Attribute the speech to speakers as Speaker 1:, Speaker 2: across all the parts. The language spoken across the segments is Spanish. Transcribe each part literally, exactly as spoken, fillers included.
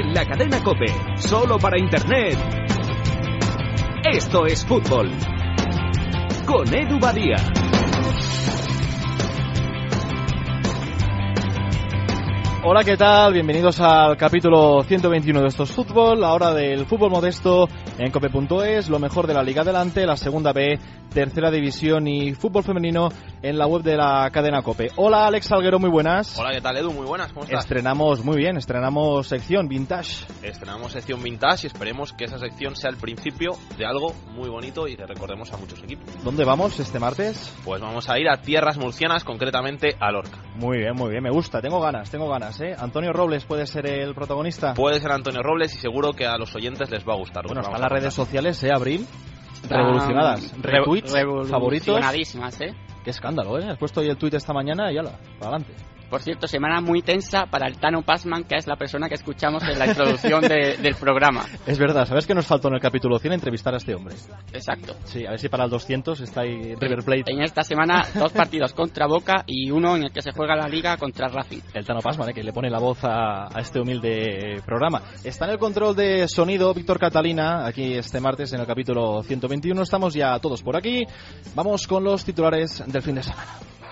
Speaker 1: En la cadena COPE, solo para Internet. Esto es fútbol. Con Edu Badía.
Speaker 2: Hola, ¿qué tal? Bienvenidos al capítulo ciento veintiuno de Esto es Fútbol, la hora del fútbol modesto en cope punto es, lo mejor de la Liga Adelante, la Segunda B, Tercera División y fútbol femenino en la web de la cadena COPE. Hola, Alex Salguero, muy buenas.
Speaker 3: Hola, ¿qué tal, Edu? Muy buenas, ¿cómo estás?
Speaker 2: Estrenamos, muy bien, estrenamos sección Vintage.
Speaker 3: Estrenamos sección Vintage y esperemos que esa sección sea el principio de algo muy bonito y que recordemos a muchos equipos.
Speaker 2: ¿Dónde vamos este martes?
Speaker 3: Pues vamos a ir a tierras murcianas, concretamente a Lorca.
Speaker 2: Muy bien, muy bien, me gusta, tengo ganas, tengo ganas. ¿eh? Antonio Robles puede ser el protagonista.
Speaker 3: Puede ser Antonio Robles y seguro que a los oyentes les va a gustar.
Speaker 2: Bueno, están las redes sociales, ¿eh, Abril? Revolucionadas.
Speaker 4: Um,
Speaker 2: Retweets,
Speaker 4: revolucionadísimas,
Speaker 2: favoritos.
Speaker 4: ¿eh?
Speaker 2: Qué escándalo, ¿eh? Has puesto hoy el tuit esta mañana y ala, para adelante.
Speaker 4: Por cierto, semana muy tensa para el Tano Passman, que es la persona que escuchamos en la introducción de, del programa.
Speaker 2: Es verdad, ¿sabes que nos faltó en el capítulo cien entrevistar a este hombre?
Speaker 4: Exacto.
Speaker 2: Sí, a ver si para el doscientos está ahí River Plate.
Speaker 4: En esta semana, dos partidos contra Boca y uno en el que se juega la Liga contra Racing.
Speaker 2: El Tano Passman, ¿eh? Que le pone la voz a, a este humilde programa. Está en el control de sonido Víctor Catalina, aquí este martes en el capítulo ciento veintiuno. Estamos ya todos por aquí. Vamos con los titulares del fin de semana.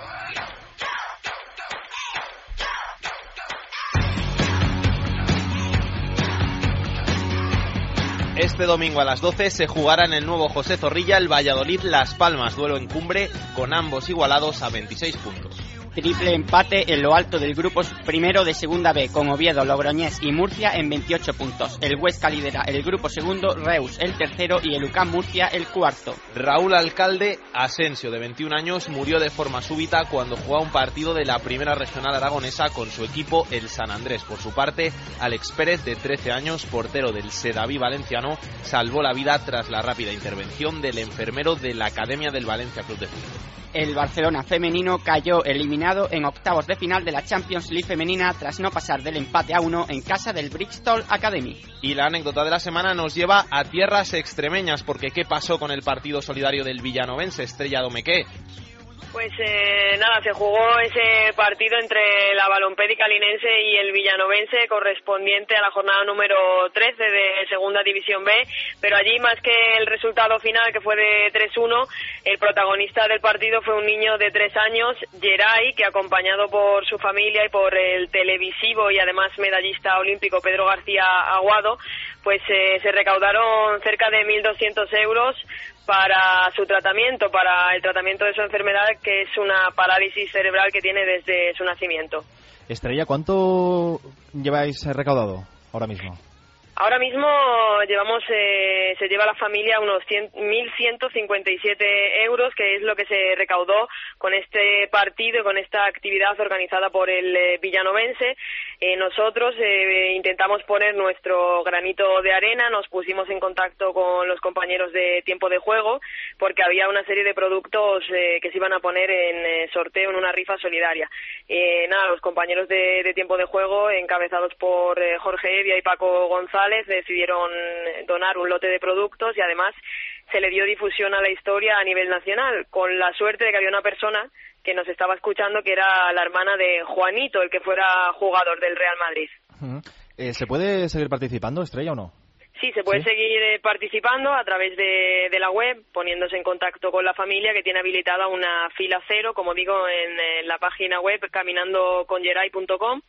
Speaker 3: Este domingo a las doce se jugará en el nuevo José Zorrilla el Valladolid-Las Palmas, duelo en cumbre con ambos igualados a veintiséis puntos.
Speaker 4: Triple empate en lo alto del grupo primero de Segunda B, con Oviedo, Logroñés y Murcia en veintiocho puntos. El Huesca lidera el grupo segundo, Reus el tercero y el U C A M Murcia el cuarto.
Speaker 3: Raúl Alcalde Asensio, de veintiún años, murió de forma súbita cuando jugaba un partido de la primera regional aragonesa con su equipo, el San Andrés. Por su parte, Alex Pérez, de trece años, portero del Sedaví valenciano, salvó la vida tras la rápida intervención del enfermero de la Academia del Valencia Club de Fútbol.
Speaker 4: El Barcelona femenino cayó eliminado en octavos de final de la Champions League femenina tras no pasar del empate a uno en casa del Bristol Academy.
Speaker 3: Y la anécdota de la semana nos lleva a tierras extremeñas, porque ¿qué pasó con el partido solidario del villanovense, Estrella Domequé?
Speaker 5: Pues eh, nada, se jugó ese partido entre la Balompédica linense y el villanovense, correspondiente a la jornada número trece de Segunda División B, pero allí, más que el resultado final, que fue de tres uno, el protagonista del partido fue un niño de tres años, Geray, que acompañado por su familia y por el televisivo y además medallista olímpico Pedro García Aguado, pues eh, se recaudaron cerca de mil doscientos euros para su tratamiento, para el tratamiento de su enfermedad, que es una parálisis cerebral que tiene desde su nacimiento.
Speaker 2: Estrella, ¿cuánto lleváis recaudado ahora mismo?
Speaker 5: Ahora mismo llevamos, eh, se lleva la familia unos mil ciento cincuenta y siete euros, que es lo que se recaudó con este partido y con esta actividad organizada por el eh, villanovense. Eh, nosotros eh, intentamos poner nuestro granito de arena, nos pusimos en contacto con los compañeros de Tiempo de Juego, porque había una serie de productos eh, que se iban a poner en eh, sorteo en una rifa solidaria. Eh, nada, los compañeros de, de Tiempo de Juego, encabezados por eh, Jorge Evia y Paco González, decidieron donar un lote de productos y además se le dio difusión a la historia a nivel nacional, con la suerte de que había una persona que nos estaba escuchando que era la hermana de Juanito, el que fuera jugador del Real Madrid.
Speaker 2: Uh-huh. Eh, ¿Se puede seguir participando, Estrella, o no?
Speaker 5: Sí, se puede ¿Sí? seguir eh, participando a través de, de la web, poniéndose en contacto con la familia, que tiene habilitada una fila cero, como digo, en, en la página web caminando con geray punto com.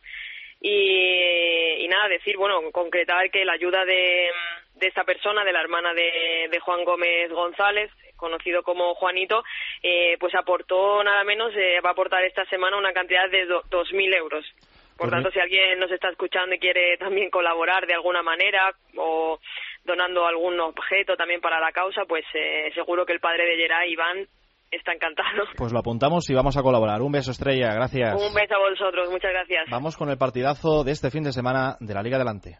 Speaker 5: Y, y nada, decir, bueno, concretar que la ayuda de, de esta persona, de la hermana de, de Juan Gómez González, conocido como Juanito, eh, pues aportó nada menos, eh, va a aportar esta semana una cantidad de do, dos mil euros. Por tanto, si alguien nos está escuchando y quiere también colaborar de alguna manera o donando algún objeto también para la causa, pues eh, seguro que el padre de Geray, Iván, está encantado.
Speaker 2: Pues lo apuntamos y vamos a colaborar. Un beso, Estrella, gracias.
Speaker 5: Un beso a vosotros, muchas gracias.
Speaker 2: Vamos con el partidazo de este fin de semana de la Liga Adelante.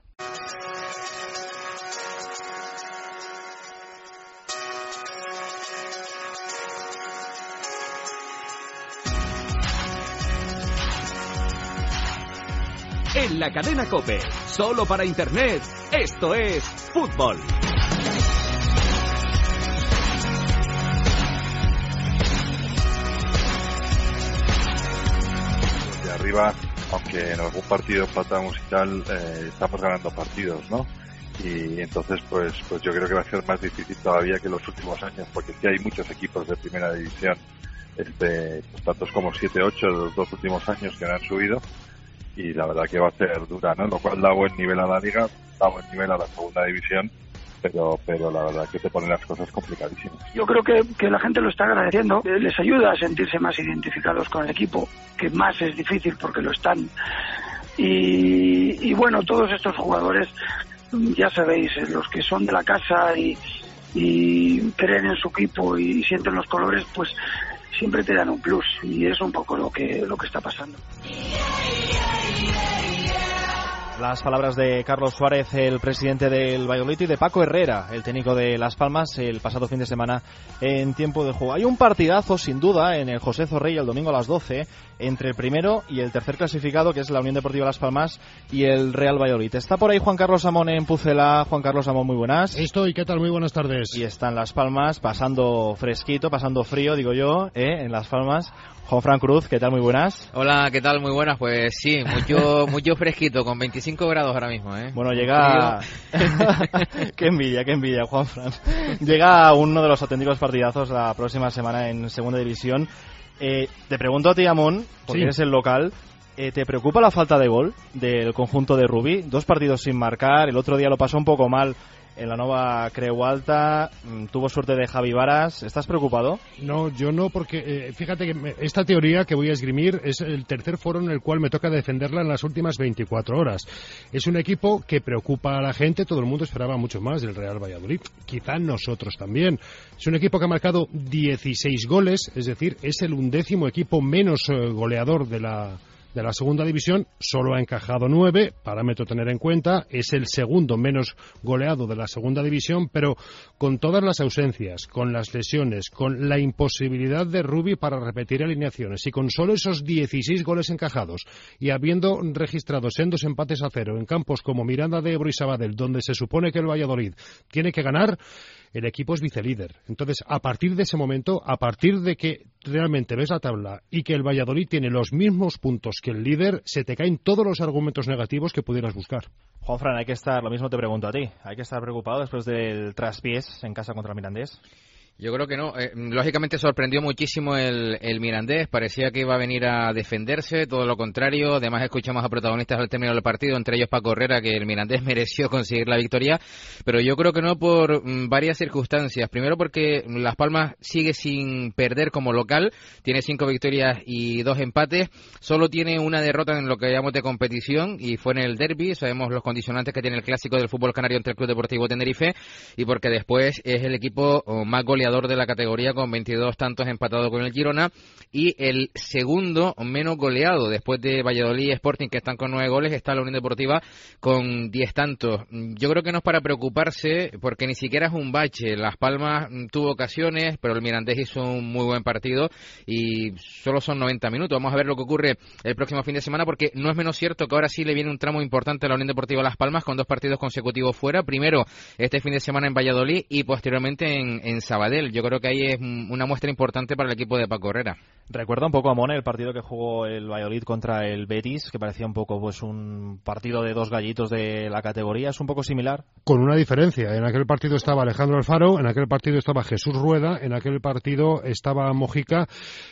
Speaker 1: En la cadena COPE, solo para Internet, esto es fútbol.
Speaker 6: De arriba aunque en algún partido empatamos y tal, eh, estamos ganando partidos, ¿no? Y entonces pues pues yo creo que va a ser más difícil todavía que los últimos años, porque sí hay muchos equipos de primera división, este pues tantos como siete ocho de los dos últimos años que no han subido, y la verdad que va a ser dura, ¿no? Lo cual da buen nivel a la liga, da buen nivel a la segunda división, pero pero la verdad que te ponen las cosas complicadísimas.
Speaker 7: Yo creo que, que la gente lo está agradeciendo, les ayuda a sentirse más identificados con el equipo, que más es difícil porque lo están, y, y bueno, todos estos jugadores, ya sabéis, los que son de la casa y, y creen en su equipo y sienten los colores, pues siempre te dan un plus, y es un poco lo que lo que está pasando.
Speaker 2: Las palabras de Carlos Suárez, el presidente del Valladolid, y de Paco Herrera, el técnico de Las Palmas, el pasado fin de semana en tiempo de juego. Hay un partidazo, sin duda, en el José Zorrilla el domingo a las doce, entre el primero y el tercer clasificado, que es la Unión Deportiva Las Palmas, y el Real Valladolid. Está por ahí Juan Carlos Amón en Pucela. Juan Carlos Amón, muy buenas.
Speaker 8: Estoy, ¿qué tal? Muy buenas tardes.
Speaker 2: Y está en Las Palmas, pasando fresquito, pasando frío, digo yo, ¿eh? En Las Palmas. Juanfran Cruz, ¿qué tal? Muy buenas.
Speaker 9: Hola, ¿qué tal? Muy buenas. Pues sí, mucho mucho fresquito, con veinticinco grados ahora mismo, ¿eh?
Speaker 2: Bueno, llega... qué envidia, qué envidia, Juanfran. Llega uno de los auténticos partidazos la próxima semana en Segunda División. Eh, te pregunto a ti, Amón, porque sí. Eres el local, eh, ¿te preocupa la falta de gol del conjunto de Rubí? Dos partidos sin marcar, el otro día lo pasó un poco mal en la Nova Creu Alta, tuvo suerte de Javi Varas. ¿Estás preocupado?
Speaker 8: No, yo no, porque eh, fíjate que me, esta teoría que voy a esgrimir es el tercer foro en el cual me toca defenderla en las últimas veinticuatro horas. Es un equipo que preocupa a la gente, todo el mundo esperaba mucho más del Real Valladolid, quizá nosotros también. Es un equipo que ha marcado dieciséis goles, es decir, es el undécimo equipo menos eh, goleador de la... de la segunda división, solo ha encajado nueve, parámetro a tener en cuenta, es el segundo menos goleado de la segunda división, pero con todas las ausencias, con las lesiones, con la imposibilidad de Rubi para repetir alineaciones, y con solo esos dieciséis goles encajados, y habiendo registrado sendos empates a cero en campos como Miranda de Ebro y Sabadell, donde se supone que el Valladolid tiene que ganar, el equipo es vicelíder. Entonces, a partir de ese momento, a partir de que realmente ves la tabla y que el Valladolid tiene los mismos puntos que el líder, se te caen todos los argumentos negativos que pudieras buscar.
Speaker 2: Juanfran, hay que estar, lo mismo te pregunto a ti, ¿hay que estar preocupado después del traspiés en casa contra el Mirandés?
Speaker 9: Yo creo que no. Eh, lógicamente sorprendió muchísimo el, el Mirandés. Parecía que iba a venir a defenderse, todo lo contrario. Además, escuchamos a protagonistas al término del partido, entre ellos Paco Herrera, que el Mirandés mereció conseguir la victoria. Pero yo creo que no por mm, varias circunstancias. Primero porque Las Palmas sigue sin perder como local. Tiene cinco victorias y dos empates. Solo tiene una derrota en lo que llamamos de competición, y fue en el derbi. Sabemos los condicionantes que tiene el clásico del fútbol canario entre el Club Deportivo Tenerife. Y porque después es el equipo más goleador de la categoría, con veintidós tantos, empatado con el Girona, y el segundo menos goleado después de Valladolid y Sporting, que están con nueve goles, está la Unión Deportiva con diez tantos. Yo creo que no es para preocuparse, porque ni siquiera es un bache. Las Palmas tuvo ocasiones, pero el Mirandés hizo un muy buen partido y solo son noventa minutos. Vamos a ver lo que ocurre el próximo fin de semana, porque no es menos cierto que ahora sí le viene un tramo importante a la Unión Deportiva Las Palmas, con dos partidos consecutivos fuera, primero este fin de semana en Valladolid y posteriormente en, en Sabadell. Yo creo que ahí es una muestra importante para el equipo de Paco Herrera.
Speaker 2: Recuerda un poco, Amón, el partido que jugó el Valladolid contra el Betis, que parecía un poco pues un partido de dos gallitos de la categoría. ¿Es un poco similar?
Speaker 8: Con una diferencia. En aquel partido estaba Alejandro Alfaro, en aquel partido estaba Jesús Rueda, en aquel partido estaba Mojica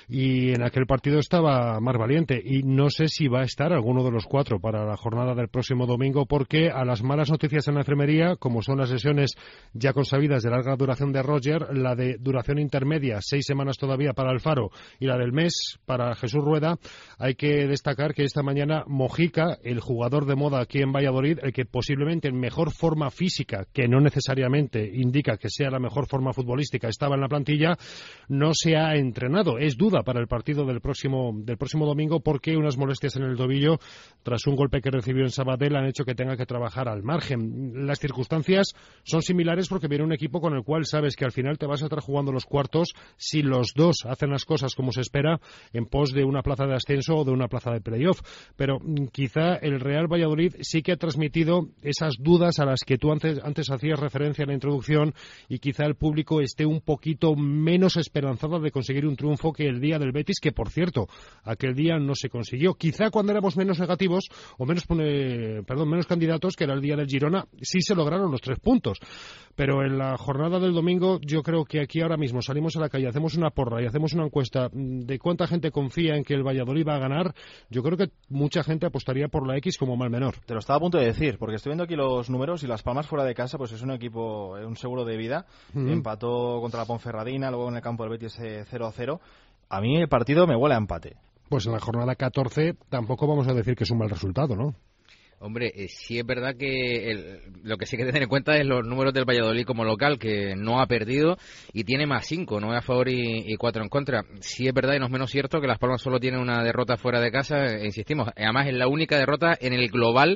Speaker 8: y en aquel partido estaba Mar Valiente. Y no sé si va a estar alguno de los cuatro para la jornada del próximo domingo, porque a las malas noticias en la enfermería, como son las lesiones ya consabidas de larga duración de Roger, la de duración intermedia, seis semanas todavía para Alfaro, y la del mes para Jesús Rueda, hay que destacar que esta mañana Mojica, el jugador de moda aquí en Valladolid, el que posiblemente en mejor forma física, que no necesariamente indica que sea la mejor forma futbolística, estaba en la plantilla, no se ha entrenado. Es duda para el partido del próximo del próximo domingo, porque unas molestias en el tobillo tras un golpe que recibió en Sabadell han hecho que tenga que trabajar al margen. Las circunstancias son similares porque viene un equipo con el cual sabes que al final te vas vas a estar jugando los cuartos si los dos hacen las cosas como se espera en pos de una plaza de ascenso o de una plaza de playoff. Pero mm, quizá el Real Valladolid sí que ha transmitido esas dudas a las que tú antes, antes hacías referencia en la introducción, y quizá el público esté un poquito menos esperanzado de conseguir un triunfo que el día del Betis, que por cierto, aquel día no se consiguió. Quizá cuando éramos menos negativos o menos, eh, perdón, menos candidatos, que era el día del Girona, sí se lograron los tres puntos. Pero en la jornada del domingo yo creo que aquí ahora mismo salimos a la calle, hacemos una porra y hacemos una encuesta de cuánta gente confía en que el Valladolid va a ganar. Yo creo que mucha gente apostaría por la X como mal menor.
Speaker 2: Te lo estaba a punto de decir, porque estoy viendo aquí los números y Las Palmas fuera de casa pues es un equipo, un seguro de vida. Mm-hmm. Empató contra la Ponferradina, luego en el campo del Betis cero a cero. A mí el partido me huele a empate.
Speaker 8: Pues en la jornada catorce tampoco vamos a decir que es un mal resultado, ¿no?
Speaker 9: Hombre, eh, sí es verdad que el, lo que sí hay que tener en cuenta es los números del Valladolid como local, que no ha perdido y tiene más cinco, nueve a favor y, y cuatro en contra. Sí es verdad y no es menos cierto que Las Palmas solo tiene una derrota fuera de casa, e insistimos, además es la única derrota en el global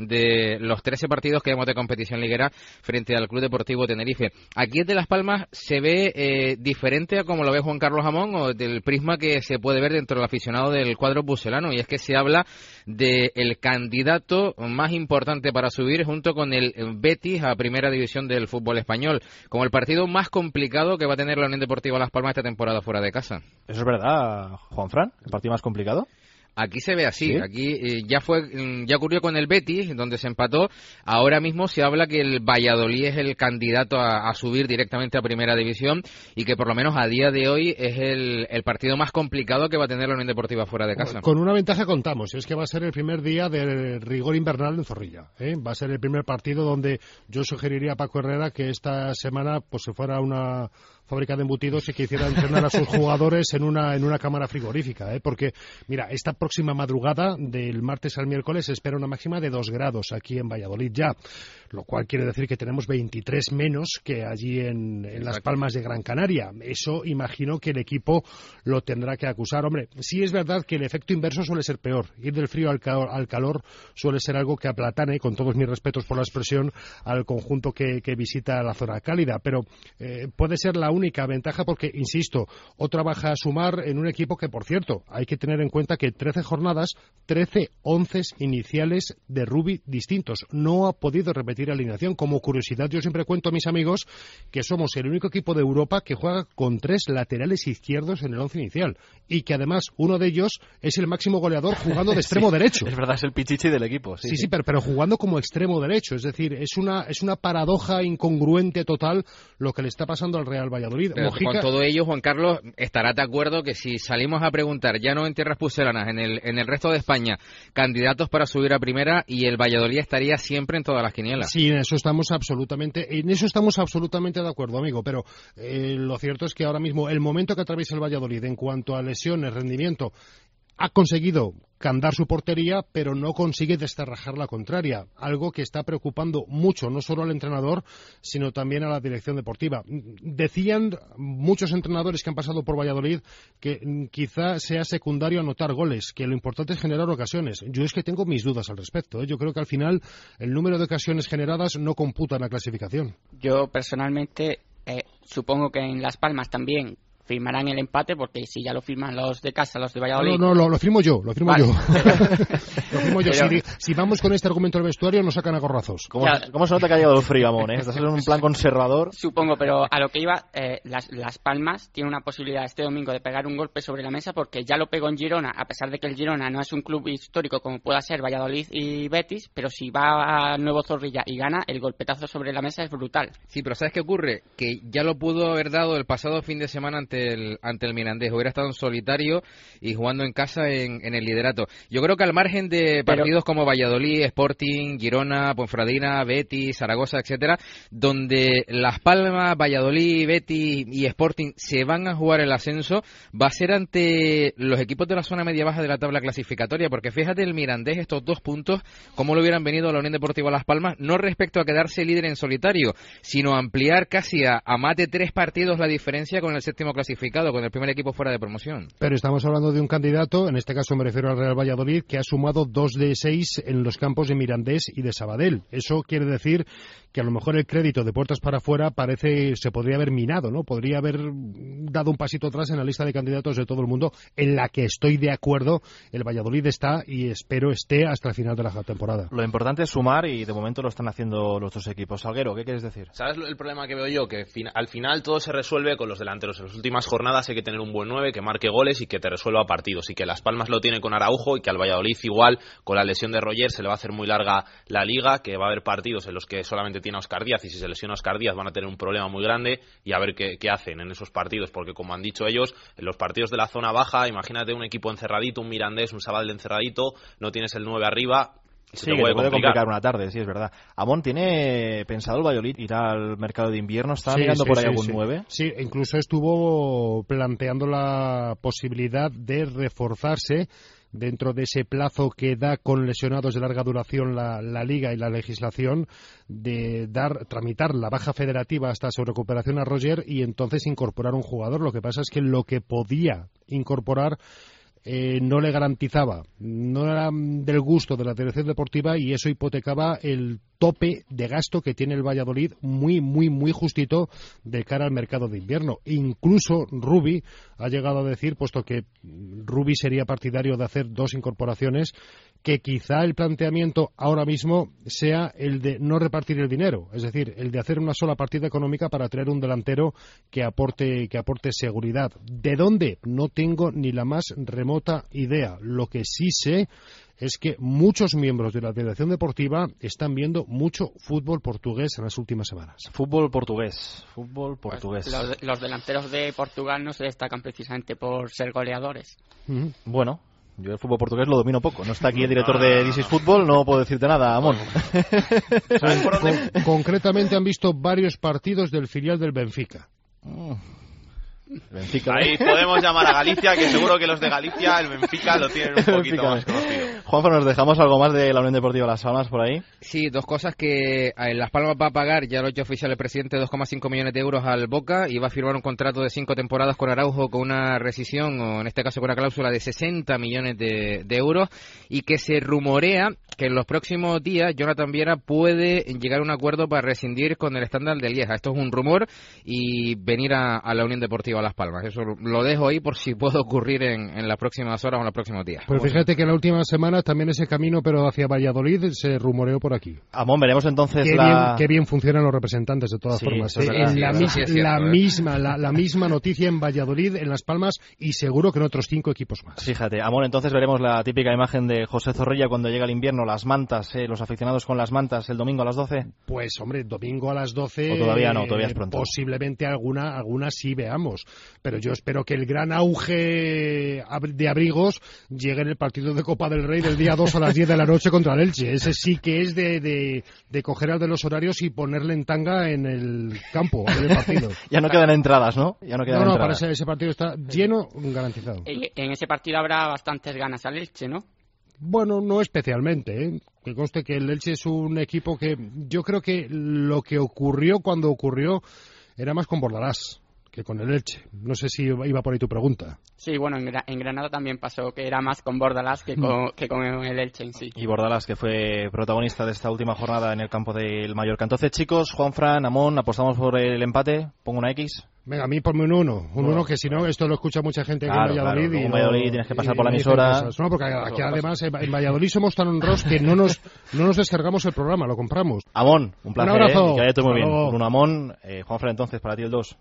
Speaker 9: de los trece partidos que hemos de competición liguera frente al Club Deportivo Tenerife. Aquí desde Las Palmas se ve eh, diferente a como lo ve Juan Carlos Amón o del prisma que se puede ver dentro del aficionado del cuadro pucelano, y es que se habla del candidato más importante para subir junto con el Betis a primera división del fútbol español, como el partido más complicado que va a tener la Unión Deportiva Las Palmas esta temporada fuera de casa.
Speaker 2: ¿Eso es verdad, Juanfran? ¿El partido más complicado?
Speaker 9: Aquí se ve así, ¿sí? Aquí eh, ya fue, ya ocurrió con el Betis, donde se empató. Ahora mismo se habla que el Valladolid es el candidato a, a subir directamente a primera división y que por lo menos a día de hoy es el, el partido más complicado que va a tener la Unión Deportiva fuera de casa.
Speaker 8: Con una ventaja contamos, es que va a ser el primer día de rigor invernal en Zorrilla, ¿eh? Va a ser el primer partido donde yo sugeriría a Paco Herrera que esta semana pues se fuera a una fábrica de embutidos y que hiciera entrenar a sus jugadores en una en una cámara frigorífica, ¿eh? Porque mira, esta próxima madrugada del martes al miércoles se espera una máxima de dos grados aquí en Valladolid ya, lo cual quiere decir que tenemos veintitrés menos que allí en, en Las Palmas de Gran Canaria. Eso imagino que el equipo lo tendrá que acusar. Hombre, sí es verdad que el efecto inverso suele ser peor. Ir del frío al calor, al calor suele ser algo que aplatane, con todos mis respetos por la expresión, al conjunto que, que visita la zona cálida, pero eh, puede ser la única ventaja porque, insisto, otra baja a sumar en un equipo que, por cierto, hay que tener en cuenta que trece jornadas, trece onces iniciales de Rubi distintos. No ha podido repetir alineación. Como curiosidad, yo siempre cuento a mis amigos que somos el único equipo de Europa que juega con tres laterales izquierdos en el once inicial y que además uno de ellos es el máximo goleador jugando de extremo
Speaker 2: sí,
Speaker 8: derecho.
Speaker 2: Es verdad, es el pichichi del equipo. Sí,
Speaker 8: sí,
Speaker 2: sí,
Speaker 8: sí pero, pero jugando como extremo derecho. Es decir, es una, es una paradoja incongruente total lo que le está pasando al Real Valladolid.
Speaker 9: Mojica... Con todo ello, Juan Carlos, estará de acuerdo que si salimos a preguntar, ya no en tierras pucelanas, en el, en el resto de España, candidatos para subir a primera, y el Valladolid estaría siempre en todas las quinielas.
Speaker 8: Sí, en eso estamos absolutamente, en eso estamos absolutamente de acuerdo, amigo, pero eh, lo cierto es que ahora mismo el momento que atraviesa el Valladolid en cuanto a lesiones, rendimiento, ha conseguido candar su portería, pero no consigue descerrajar la contraria, algo que está preocupando mucho, no solo al entrenador, sino también a la dirección deportiva. Decían muchos entrenadores que han pasado por Valladolid que quizá sea secundario anotar goles, que lo importante es generar ocasiones. Yo es que tengo mis dudas al respecto, ¿eh? Yo creo que al final el número de ocasiones generadas no computa en la clasificación.
Speaker 4: Yo personalmente eh, supongo que en Las Palmas también firmarán el empate, porque si ya lo firman los de casa, los de Valladolid...
Speaker 8: No, no, no lo, lo firmo yo, lo firmo vale. yo. lo firmo yo. Pero... Si, si vamos con este argumento del vestuario, nos sacan a gorrazos.
Speaker 2: ¿Cómo, ¿Cómo se nota que ha llegado el frío, Amón? ¿eh? Estás en un plan conservador.
Speaker 4: Supongo, pero a lo que iba, eh, las, las Palmas tiene una posibilidad este domingo de pegar un golpe sobre la mesa, porque ya lo pegó en Girona, a pesar de que el Girona no es un club histórico como pueda ser Valladolid y Betis, pero si va a Nuevo Zorrilla y gana, el golpetazo sobre la mesa es brutal.
Speaker 9: Sí, pero ¿sabes qué ocurre? Que ya lo pudo haber dado el pasado fin de semana ante el ante el Mirandés, hubiera estado en solitario y jugando en casa en, en el liderato. Yo creo que al margen de partidos Pero... como Valladolid, Sporting, Girona, Ponferradina, Betis, Zaragoza, etcétera, donde Las Palmas, Valladolid, Betis y Sporting se van a jugar el ascenso, va a ser ante los equipos de la zona media-baja de la tabla clasificatoria, porque fíjate el Mirandés, estos dos puntos, cómo le hubieran venido a la Unión Deportiva Las Palmas, no respecto a quedarse líder en solitario, sino ampliar casi a, a más de tres partidos la diferencia con el séptimo clasificatorio clasificado, con el primer equipo fuera de promoción.
Speaker 8: Pero estamos hablando de un candidato, en este caso me refiero al Real Valladolid, que ha sumado dos de seis en los campos de Mirandés y de Sabadell. Eso quiere decir que a lo mejor el crédito de puertas para afuera parece, se podría haber minado, ¿no? Podría haber dado un pasito atrás en la lista de candidatos de todo el mundo, en la que estoy de acuerdo, el Valladolid está y espero esté hasta el final de la temporada.
Speaker 2: Lo importante es sumar y de momento lo están haciendo los dos equipos. Salguero, ¿qué quieres decir?
Speaker 3: ¿Sabes el problema que veo yo? Que fin, al final todo se resuelve con los delanteros. En las últimas jornadas hay que tener un buen nueve que marque goles y que te resuelva partidos. Y que Las Palmas lo tiene con Araujo y que al Valladolid igual, con la lesión de Roger, se le va a hacer muy larga la liga, que va a haber partidos en los que solamente tiene a Óscar Díaz y si se lesiona a Óscar Díaz van a tener un problema muy grande y a ver qué, qué hacen en esos partidos. Porque como han dicho ellos, en los partidos de la zona baja, imagínate un equipo encerradito, un Mirandés, un Sabadell encerradito, no tienes el nueve arriba.
Speaker 2: Sí, que puede, puede complicar una tarde, sí, es verdad. Amón, ¿tiene pensado el Valladolid ir al mercado de invierno? ¿Está
Speaker 8: sí,
Speaker 2: mirando
Speaker 8: sí,
Speaker 2: por ahí
Speaker 8: sí,
Speaker 2: algún
Speaker 8: sí.
Speaker 2: nueve?
Speaker 8: Sí, incluso estuvo planteando la posibilidad de reforzarse dentro de ese plazo que da con lesionados de larga duración la, la Liga y la legislación, de dar tramitar la baja federativa hasta su recuperación a Roger y entonces incorporar un jugador. Lo que pasa es que lo que podía incorporar Eh, no le garantizaba, no era del gusto de la dirección deportiva y eso hipotecaba el tope de gasto que tiene el Valladolid muy, muy, muy justito de cara al mercado de invierno. Incluso Rubi ha llegado a decir, puesto que Rubi sería partidario de hacer dos incorporaciones, que quizá el planteamiento ahora mismo sea el de no repartir el dinero, es decir, el de hacer una sola partida económica para traer un delantero que aporte, que aporte seguridad. ¿De dónde? No tengo ni la más remota idea. Lo que sí sé es que muchos miembros de la dirección deportiva están viendo mucho fútbol portugués en las últimas semanas.
Speaker 2: Fútbol portugués, fútbol portugués.
Speaker 4: Pues los, los delanteros de Portugal no se destacan precisamente por ser goleadores.
Speaker 2: Uh-huh. Bueno, yo el fútbol portugués lo domino poco. No está aquí el director de This is Fútbol, no puedo decirte nada, Amón.
Speaker 8: Con, concretamente han visto varios partidos del filial del Benfica.
Speaker 2: Uh. Benfica.
Speaker 3: Ahí podemos llamar a Galicia, que seguro que los de Galicia, el Benfica, lo tienen un poquito más conocido.
Speaker 2: Juanfa, ¿nos dejamos algo más de la Unión Deportiva Las Palmas por ahí?
Speaker 9: Sí, dos cosas que en Las Palmas va a pagar, ya lo ha hecho oficial el presidente, dos coma cinco millones de euros al Boca y va a firmar un contrato de cinco temporadas con Araujo con una rescisión, o en este caso con una cláusula de sesenta millones de, de euros, y que se rumorea que en los próximos días Jonathan Viera puede llegar a un acuerdo para rescindir con el estándar de Lieja. Esto es un rumor y venir a, a la Unión Deportiva Las Palmas. Eso lo dejo ahí por si puede ocurrir en, en las próximas horas o en los próximos días.
Speaker 8: Pues fíjate que en la última semana también ese camino, pero hacia Valladolid, se rumoreó por aquí.
Speaker 2: Amón, veremos entonces
Speaker 8: qué
Speaker 2: la...
Speaker 8: Bien, qué bien funcionan los representantes, de todas
Speaker 2: sí,
Speaker 8: formas.
Speaker 2: Es
Speaker 8: en la,
Speaker 9: sí,
Speaker 8: mis,
Speaker 9: sí, es
Speaker 8: la
Speaker 9: cierto,
Speaker 8: misma la, la misma noticia en Valladolid, en Las Palmas y seguro que en otros cinco equipos más.
Speaker 2: Fíjate, Amón, entonces veremos la típica imagen de José Zorrilla cuando llega el invierno, las mantas, eh, los aficionados con las mantas el domingo a las doce.
Speaker 8: Pues hombre, domingo a las doce.
Speaker 2: O todavía no, todavía es pronto.
Speaker 8: Posiblemente alguna, alguna sí veamos. Pero yo espero que el gran auge de abrigos llegue en el partido de Copa del Rey del día dos a las diez de la noche contra el Elche. Ese sí que es de, de, de coger al de los horarios y ponerle en tanga en el campo, en el partido.
Speaker 2: Ya no quedan entradas, ¿no? Ya no quedan
Speaker 8: no, no,
Speaker 2: entradas.
Speaker 8: para ese, ese partido está lleno, garantizado.
Speaker 4: En ese partido habrá bastantes ganas al Elche, ¿no?
Speaker 8: Bueno, no especialmente, ¿eh? Que conste que el Elche es un equipo que yo creo que lo que ocurrió cuando ocurrió era más con Bordalás que con el Elche. No sé si iba por ahí tu pregunta.
Speaker 4: Sí, bueno, en, Gra- en Granada también pasó que era más con Bordalás que con, que con el Elche en sí.
Speaker 2: Y Bordalás, que fue protagonista de esta última jornada en el campo del Mallorca. Entonces, chicos, Juanfran, Amón, apostamos por el empate. Pongo una X.
Speaker 8: Venga, a mí ponme un uno. Un uno que si no, esto lo escucha mucha gente aquí
Speaker 2: claro,
Speaker 8: en Valladolid.
Speaker 2: Claro.
Speaker 8: Y
Speaker 2: en
Speaker 8: no,
Speaker 2: Valladolid tienes que pasar
Speaker 8: y
Speaker 2: por la
Speaker 8: no
Speaker 2: emisora.
Speaker 8: cosas, no, porque aquí además en Valladolid somos tan honrosos que no nos, no nos descargamos el programa, lo compramos.
Speaker 2: Amón, un placer.
Speaker 8: Un abrazo.
Speaker 2: ¿eh? Que vaya todo muy bien.
Speaker 8: Luego.
Speaker 2: Un Amón. Eh, Juanfran, entonces, para ti el dos.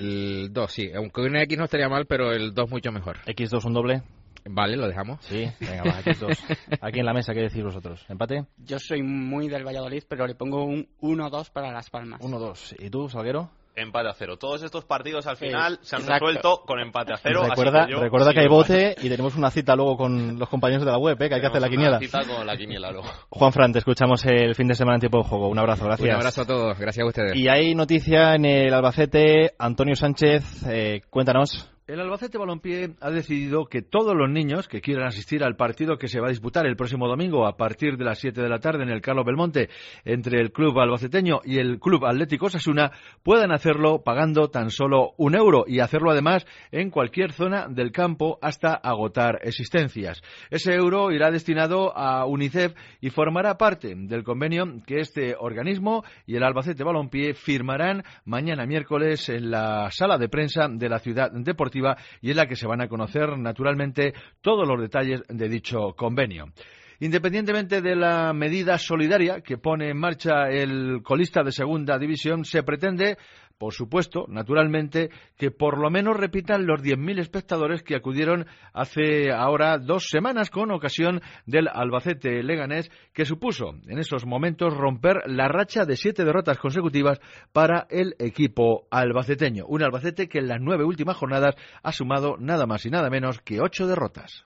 Speaker 9: El dos, sí. Aunque una X no estaría mal, pero el dos mucho mejor.
Speaker 2: X dos, un doble.
Speaker 9: Vale, lo dejamos.
Speaker 2: Sí, venga, va, X dos. Aquí en la mesa, ¿qué decís vosotros? ¿Empate?
Speaker 4: Yo soy muy del Valladolid, pero le pongo un uno dos para Las Palmas.
Speaker 2: uno dos. ¿Y tú, Salguero?
Speaker 3: Empate a cero. Todos estos partidos al
Speaker 4: Sí,
Speaker 3: final se han
Speaker 4: exacto.
Speaker 3: resuelto con empate a cero.
Speaker 2: Recuerda,
Speaker 3: así que, yo
Speaker 2: recuerda que hay
Speaker 3: sigo
Speaker 2: bote y tenemos una cita luego con los compañeros de la web, ¿eh? Que hay que hacer la quiniela.
Speaker 3: Una cita con la quiniela luego.
Speaker 2: Juanfran, te escuchamos el fin de semana en tiempo de juego. Un abrazo, gracias.
Speaker 9: Un abrazo a todos, gracias a ustedes.
Speaker 2: Y hay noticia en el Albacete. Antonio Sánchez, eh, cuéntanos.
Speaker 10: El Albacete Balompié ha decidido que todos los niños que quieran asistir al partido que se va a disputar el próximo domingo a partir de las siete de la tarde en el Carlos Belmonte entre el club albaceteño y el club Atlético Osasuna puedan hacerlo pagando tan solo un euro y hacerlo además en cualquier zona del campo hasta agotar existencias. Ese euro irá destinado a UNICEF y formará parte del convenio que este organismo y el Albacete Balompié firmarán mañana miércoles en la sala de prensa de la ciudad deportiva y en la que se van a conocer naturalmente todos los detalles de dicho convenio. Independientemente de la medida solidaria que pone en marcha el colista de segunda división, se pretende, por supuesto, naturalmente, que por lo menos repitan los diez mil espectadores que acudieron hace ahora dos semanas con ocasión del Albacete Leganés, que supuso en esos momentos romper la racha de siete derrotas consecutivas para el equipo albaceteño. Un Albacete que en las nueve últimas jornadas ha sumado nada más y nada menos que ocho derrotas.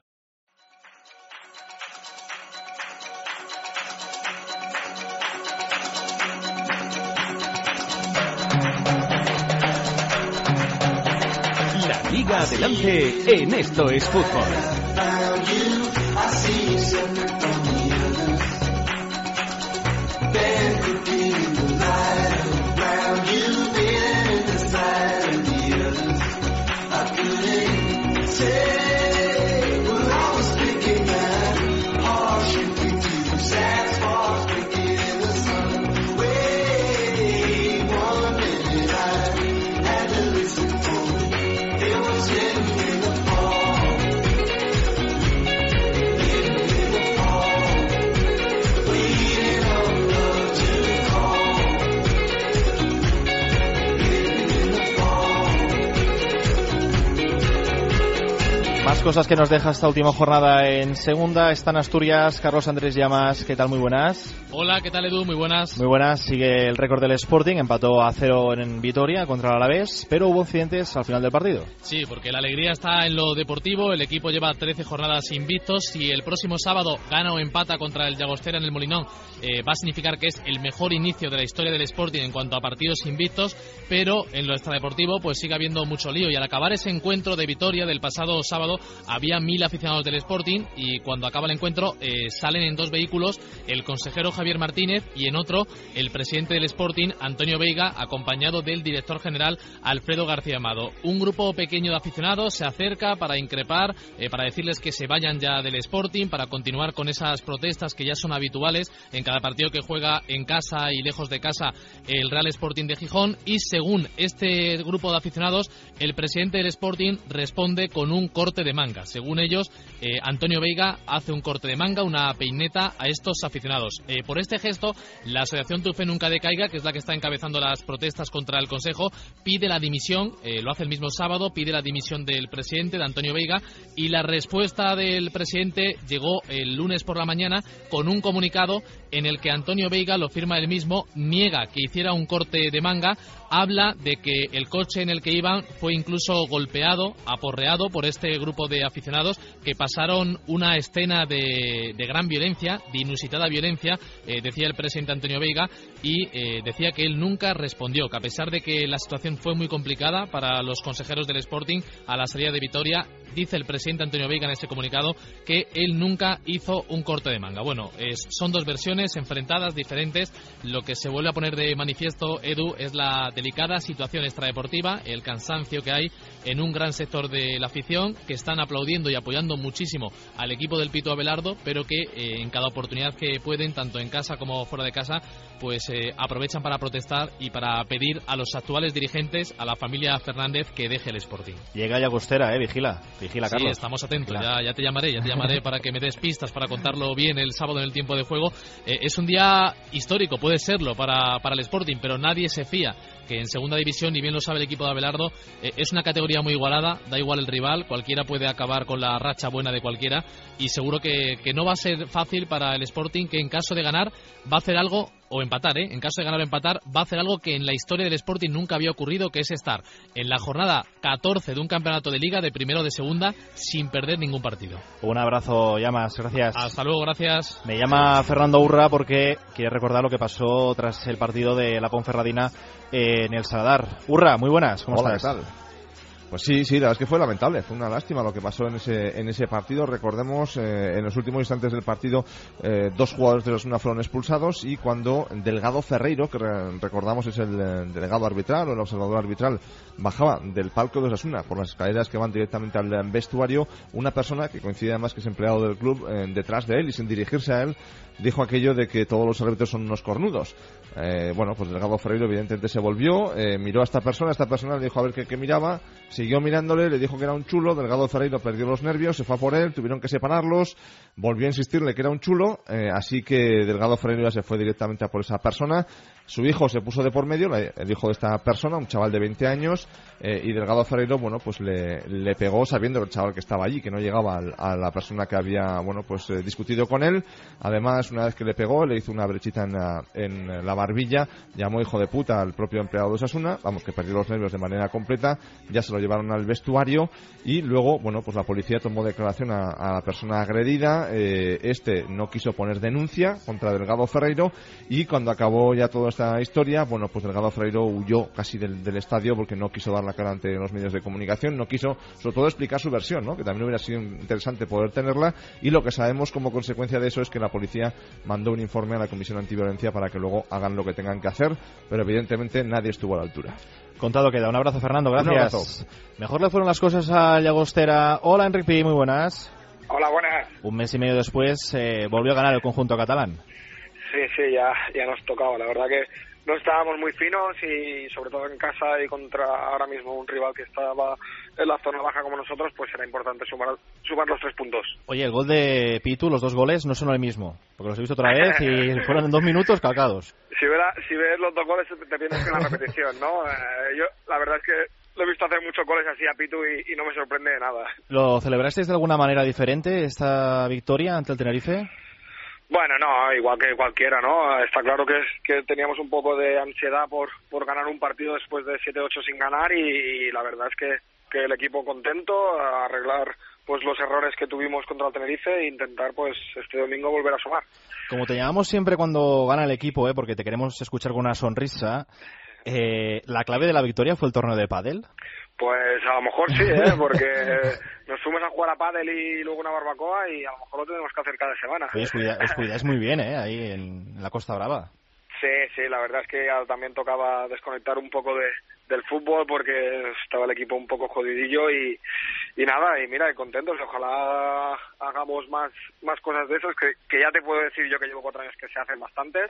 Speaker 1: Liga adelante en Esto es Fútbol.
Speaker 2: Más cosas que nos deja esta última jornada en segunda. Está en Asturias Carlos Andrés Llamas. ¿Qué tal? Muy buenas.
Speaker 11: Hola, ¿qué tal, Edu? Muy buenas.
Speaker 2: Muy buenas. Sigue el récord del Sporting. Empató a cero en Vitoria contra el Alavés, pero hubo incidentes al final del partido.
Speaker 11: Sí, porque la alegría está en lo deportivo. El equipo lleva trece jornadas invictos y el próximo sábado gana o empata contra el Llagostera en el Molinón. Eh, va a significar que es el mejor inicio de la historia del Sporting en cuanto a partidos invictos, pero en lo extradeportivo pues sigue habiendo mucho lío. Y al acabar ese encuentro de Vitoria del pasado sábado había mil aficionados del Sporting y cuando acaba el encuentro eh, salen en dos vehículos el consejero Javier Martínez y en otro el presidente del Sporting, Antonio Veiga, acompañado del director general Alfredo García Amado. Un grupo pequeño de aficionados se acerca para increpar, eh, para decirles que se vayan ya del Sporting, para continuar con esas protestas que ya son habituales en cada partido que juega en casa y lejos de casa el Real Sporting de Gijón. Y según este grupo de aficionados, el presidente del Sporting responde con un corte de manga. Según ellos, eh, Antonio Veiga hace un corte de manga, una peineta a estos aficionados. Eh, por este gesto, la asociación Tu Fe Nunca Decaiga, que es la que está encabezando las protestas contra el Consejo, pide la dimisión, eh, lo hace el mismo sábado, pide la dimisión del presidente, de Antonio Veiga, y la respuesta del presidente llegó el lunes por la mañana con un comunicado en el que Antonio Veiga, lo firma él mismo, niega que hiciera un corte de manga, habla de que el coche en el que iban fue incluso golpeado, aporreado por este grupo de aficionados que pasaron una escena de, de gran violencia, de inusitada violencia, eh, decía el presidente Antonio Veiga, y eh, decía que él nunca respondió, que a pesar de que la situación fue muy complicada para los consejeros del Sporting a la salida de Vitoria, dice el presidente Antonio Veiga en este comunicado que él nunca hizo un corte de manga. Bueno, es, son dos versiones enfrentadas, diferentes. Lo que se vuelve a poner de manifiesto, Edu, es la delicada situación extradeportiva, el cansancio que hay en un gran sector de la afición, que están aplaudiendo y apoyando muchísimo al equipo del Pito Abelardo, pero que eh, en cada oportunidad que pueden, tanto en casa como fuera de casa, pues eh, aprovechan para protestar y para pedir a los actuales dirigentes, a la familia Fernández, que deje el Sporting.
Speaker 2: Llega Llagostera, eh, vigila, vigila, Carlos.
Speaker 11: Sí, estamos atentos, ya, ya te llamaré, ya te llamaré para que me des pistas para contarlo bien el sábado en el tiempo de juego. Eh, es un día histórico, puede serlo para, para el Sporting, pero nadie se fía que en segunda división, y bien lo sabe el equipo de Abelardo, eh, es una categoría muy igualada, da igual el rival, cualquiera puede acabar con la racha buena de cualquiera, y seguro que, que no va a ser fácil para el Sporting, que en caso de ganar va a hacer algo, o empatar, ¿eh? en caso de ganar o empatar, va a hacer algo que en la historia del Sporting nunca había ocurrido, que es estar en la jornada catorce de un campeonato de liga, de primero o de segunda, sin perder ningún partido.
Speaker 2: Un abrazo, Llamas, gracias.
Speaker 11: Hasta luego, gracias.
Speaker 2: Me llama Fernando Urra porque quiere recordar lo que pasó tras el partido de la Ponferradina en el Saladar. Urra, muy buenas, ¿cómo
Speaker 12: Hola,
Speaker 2: estás?
Speaker 12: ¿qué tal? Pues sí, sí, la verdad es que fue lamentable, fue una lástima lo que pasó en ese en ese partido. Recordemos, eh, en los últimos instantes del partido, eh, dos jugadores de Osasuna fueron expulsados y cuando Delgado Ferreiro, que re- recordamos es el eh, delegado arbitral o el observador arbitral, bajaba del palco de Osasuna por las escaleras que van directamente al vestuario, una persona que coincide además que es empleado del club eh, detrás de él y sin dirigirse a él, dijo aquello de que todos los árbitros son unos cornudos. Eh, bueno, pues Delgado Ferreiro evidentemente se volvió, eh, miró a esta persona, esta persona le dijo a ver qué, qué miraba, siguió mirándole, le dijo que era un chulo, Delgado Ferreiro perdió los nervios, se fue a por él, tuvieron que separarlos, volvió a insistirle que era un chulo, eh, así que Delgado Ferreiro ya se fue directamente a por esa persona. Su hijo se puso de por medio, el hijo de esta persona, un chaval de veinte años, eh, y Delgado Ferreiro, bueno, pues le, le pegó sabiendo el chaval que estaba allí, que no llegaba al, a la persona que había, bueno, pues eh, discutido con él. Además, una vez que le pegó, le hizo una brechita en la, en la barbilla, llamó hijo de puta al propio empleado de Osasuna, vamos, que perdió los nervios de manera completa, ya se lo llevaron al vestuario y luego, bueno, pues la policía tomó declaración a, a la persona agredida, eh, este no quiso poner denuncia contra Delgado Ferreiro y cuando acabó ya todo esta historia, bueno, pues Delgado Ferreiro huyó casi del, del estadio porque no quiso dar la cara ante los medios de comunicación, no quiso sobre todo explicar su versión, ¿no? Que también hubiera sido interesante poder tenerla, y lo que sabemos como consecuencia de eso es que la policía mandó un informe a la Comisión Antiviolencia para que luego hagan lo que tengan que hacer, pero evidentemente nadie estuvo a la altura.
Speaker 2: Contado queda. Un abrazo, Fernando, gracias.
Speaker 12: Un abrazo.
Speaker 2: Mejor le fueron las cosas a Llagostera. Hola, Enric Pi, muy buenas.
Speaker 13: Hola, buenas.
Speaker 2: Un mes y medio después eh, volvió a ganar el conjunto catalán.
Speaker 13: Sí, sí, ya, ya nos tocaba. La verdad que no estábamos muy finos y sobre todo en casa y contra ahora mismo un rival que estaba en la zona baja como nosotros, pues era importante sumar, sumar los tres puntos.
Speaker 2: Oye, el gol de Pitu, los dos goles no son el mismo, porque los he visto otra vez y fueron en dos minutos calcados.
Speaker 13: Si, vera, si ves los dos goles te piensas que es una repetición, ¿no? Eh, yo la verdad es que lo he visto hacer muchos goles así a Pitu y, y no me sorprende de nada.
Speaker 2: ¿Lo celebrasteis de alguna manera diferente esta victoria ante el Tenerife?
Speaker 13: Bueno, no, igual que cualquiera, ¿no? Está claro que, es, que teníamos un poco de ansiedad por, por ganar un partido después de siete ocho sin ganar y, y la verdad es que, que el equipo contento, a arreglar pues los errores que tuvimos contra el Tenerife e intentar pues este domingo volver a sumar.
Speaker 2: Como te llamamos siempre cuando gana el equipo, ¿eh? Porque te queremos escuchar con una sonrisa, eh, ¿la clave de la victoria fue el torneo de pádel?
Speaker 13: Pues a lo mejor sí, ¿eh? Porque nos fuimos a jugar a pádel y luego una barbacoa y a lo mejor lo tenemos que hacer cada semana.
Speaker 2: Oye, os cuidáis, os cuidáis muy bien, ¿eh? Ahí en la Costa Brava.
Speaker 13: Sí, sí, la verdad es que también tocaba desconectar un poco de, del fútbol porque estaba el equipo un poco jodidillo y, y nada, y mira, y contentos. Ojalá hagamos más más cosas de esos, que, que ya te puedo decir yo que llevo cuatro años que se hacen bastantes.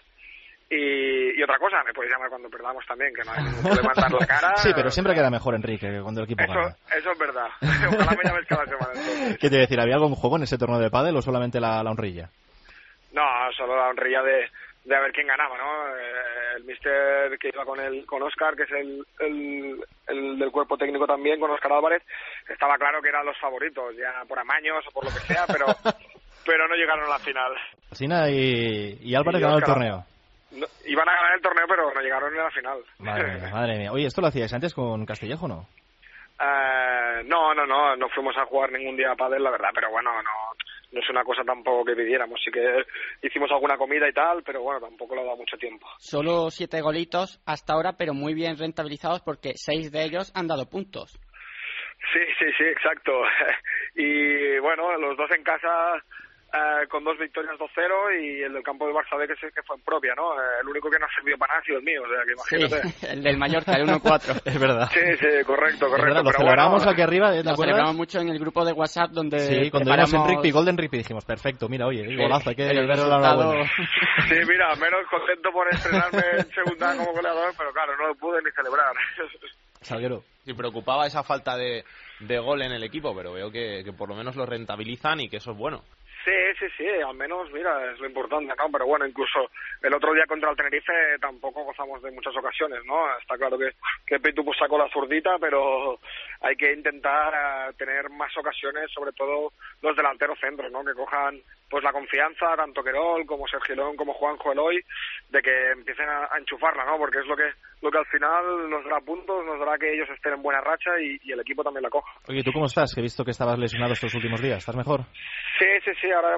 Speaker 13: Y, y otra cosa, me podéis llamar cuando perdamos también, que no hay ningún problema en dar la cara.
Speaker 2: Sí, pero siempre queda mejor, Enrique, que cuando el equipo
Speaker 13: eso,
Speaker 2: gana.
Speaker 13: Eso es verdad. Ojalá me llames cada semana. Entonces.
Speaker 2: ¿Qué te decir? ¿Había algún juego en ese torneo de pádel o solamente la, la honrilla?
Speaker 13: No, solo la honrilla de, de a ver quién ganaba, ¿no? Eh, el mister que iba con el con Óscar, que es el, el, el del cuerpo técnico también, con Óscar Álvarez, estaba claro que eran los favoritos, ya por amaños o por lo que sea, pero pero no llegaron a la final.
Speaker 2: Sina y, y Álvarez ganaron el torneo.
Speaker 13: No, iban a ganar el torneo, pero no llegaron ni a la final.
Speaker 2: Madre mía, madre mía. Oye, ¿esto lo hacíais antes con Castillejo o no?
Speaker 13: Uh, no, no, no, no fuimos a jugar ningún día a pádel, la verdad, pero bueno, no no es una cosa tampoco que pidiéramos. Sí que hicimos alguna comida y tal, pero bueno, tampoco le ha dado mucho tiempo.
Speaker 4: Solo siete golitos hasta ahora, pero muy bien rentabilizados porque seis de ellos han dado puntos.
Speaker 13: Sí, sí, sí, exacto. Y bueno, los dos en casa... Uh, con dos victorias dos cero y el del campo del Barça B que, que fue en propia, ¿no? Uh, el único que no sirvió para nada ha sido el mío, o sea, que imagínate.
Speaker 4: Sí, el del Mallorca, el uno cuatro.
Speaker 2: Es verdad.
Speaker 13: Sí, sí, correcto, correcto.
Speaker 2: Verdad, lo celebramos
Speaker 13: bueno,
Speaker 2: aquí arriba, ¿te
Speaker 4: lo
Speaker 2: acuerdas?
Speaker 4: celebramos mucho en el grupo de WhatsApp donde
Speaker 2: sí, cuando
Speaker 4: preparamos...
Speaker 2: vimos Enrique y gol de Enrique dijimos, perfecto, mira, oye, el golazo, hay que
Speaker 4: el
Speaker 2: darle
Speaker 4: resultado...
Speaker 2: la enhorabuena.
Speaker 13: Sí, mira, menos contento por estrenarme en segunda como goleador, pero claro, no lo pude ni celebrar.
Speaker 2: Salguero.
Speaker 3: Y preocupaba esa falta de, de gol en el equipo, pero veo que, que por lo menos lo rentabilizan y que eso es bueno.
Speaker 13: Sí, sí, sí, al menos, mira, es lo importante, ¿no? Pero bueno, incluso el otro día contra el Tenerife tampoco gozamos de muchas ocasiones, ¿no? Está claro que, que Pitu pues sacó la zurdita, pero hay que intentar uh, tener más ocasiones, sobre todo los delanteros centros, ¿no? Que cojan pues la confianza, tanto Querol como Sergio León como Juanjo Eloy, de que empiecen a, a enchufarla, ¿no? Porque es lo que lo que al final nos dará puntos, nos dará que ellos estén en buena racha y, y el equipo también la coja.
Speaker 2: Oye, ¿tú cómo estás? Que he visto que estabas lesionado estos últimos días. ¿Estás mejor?
Speaker 13: Sí, sí, sí, ahora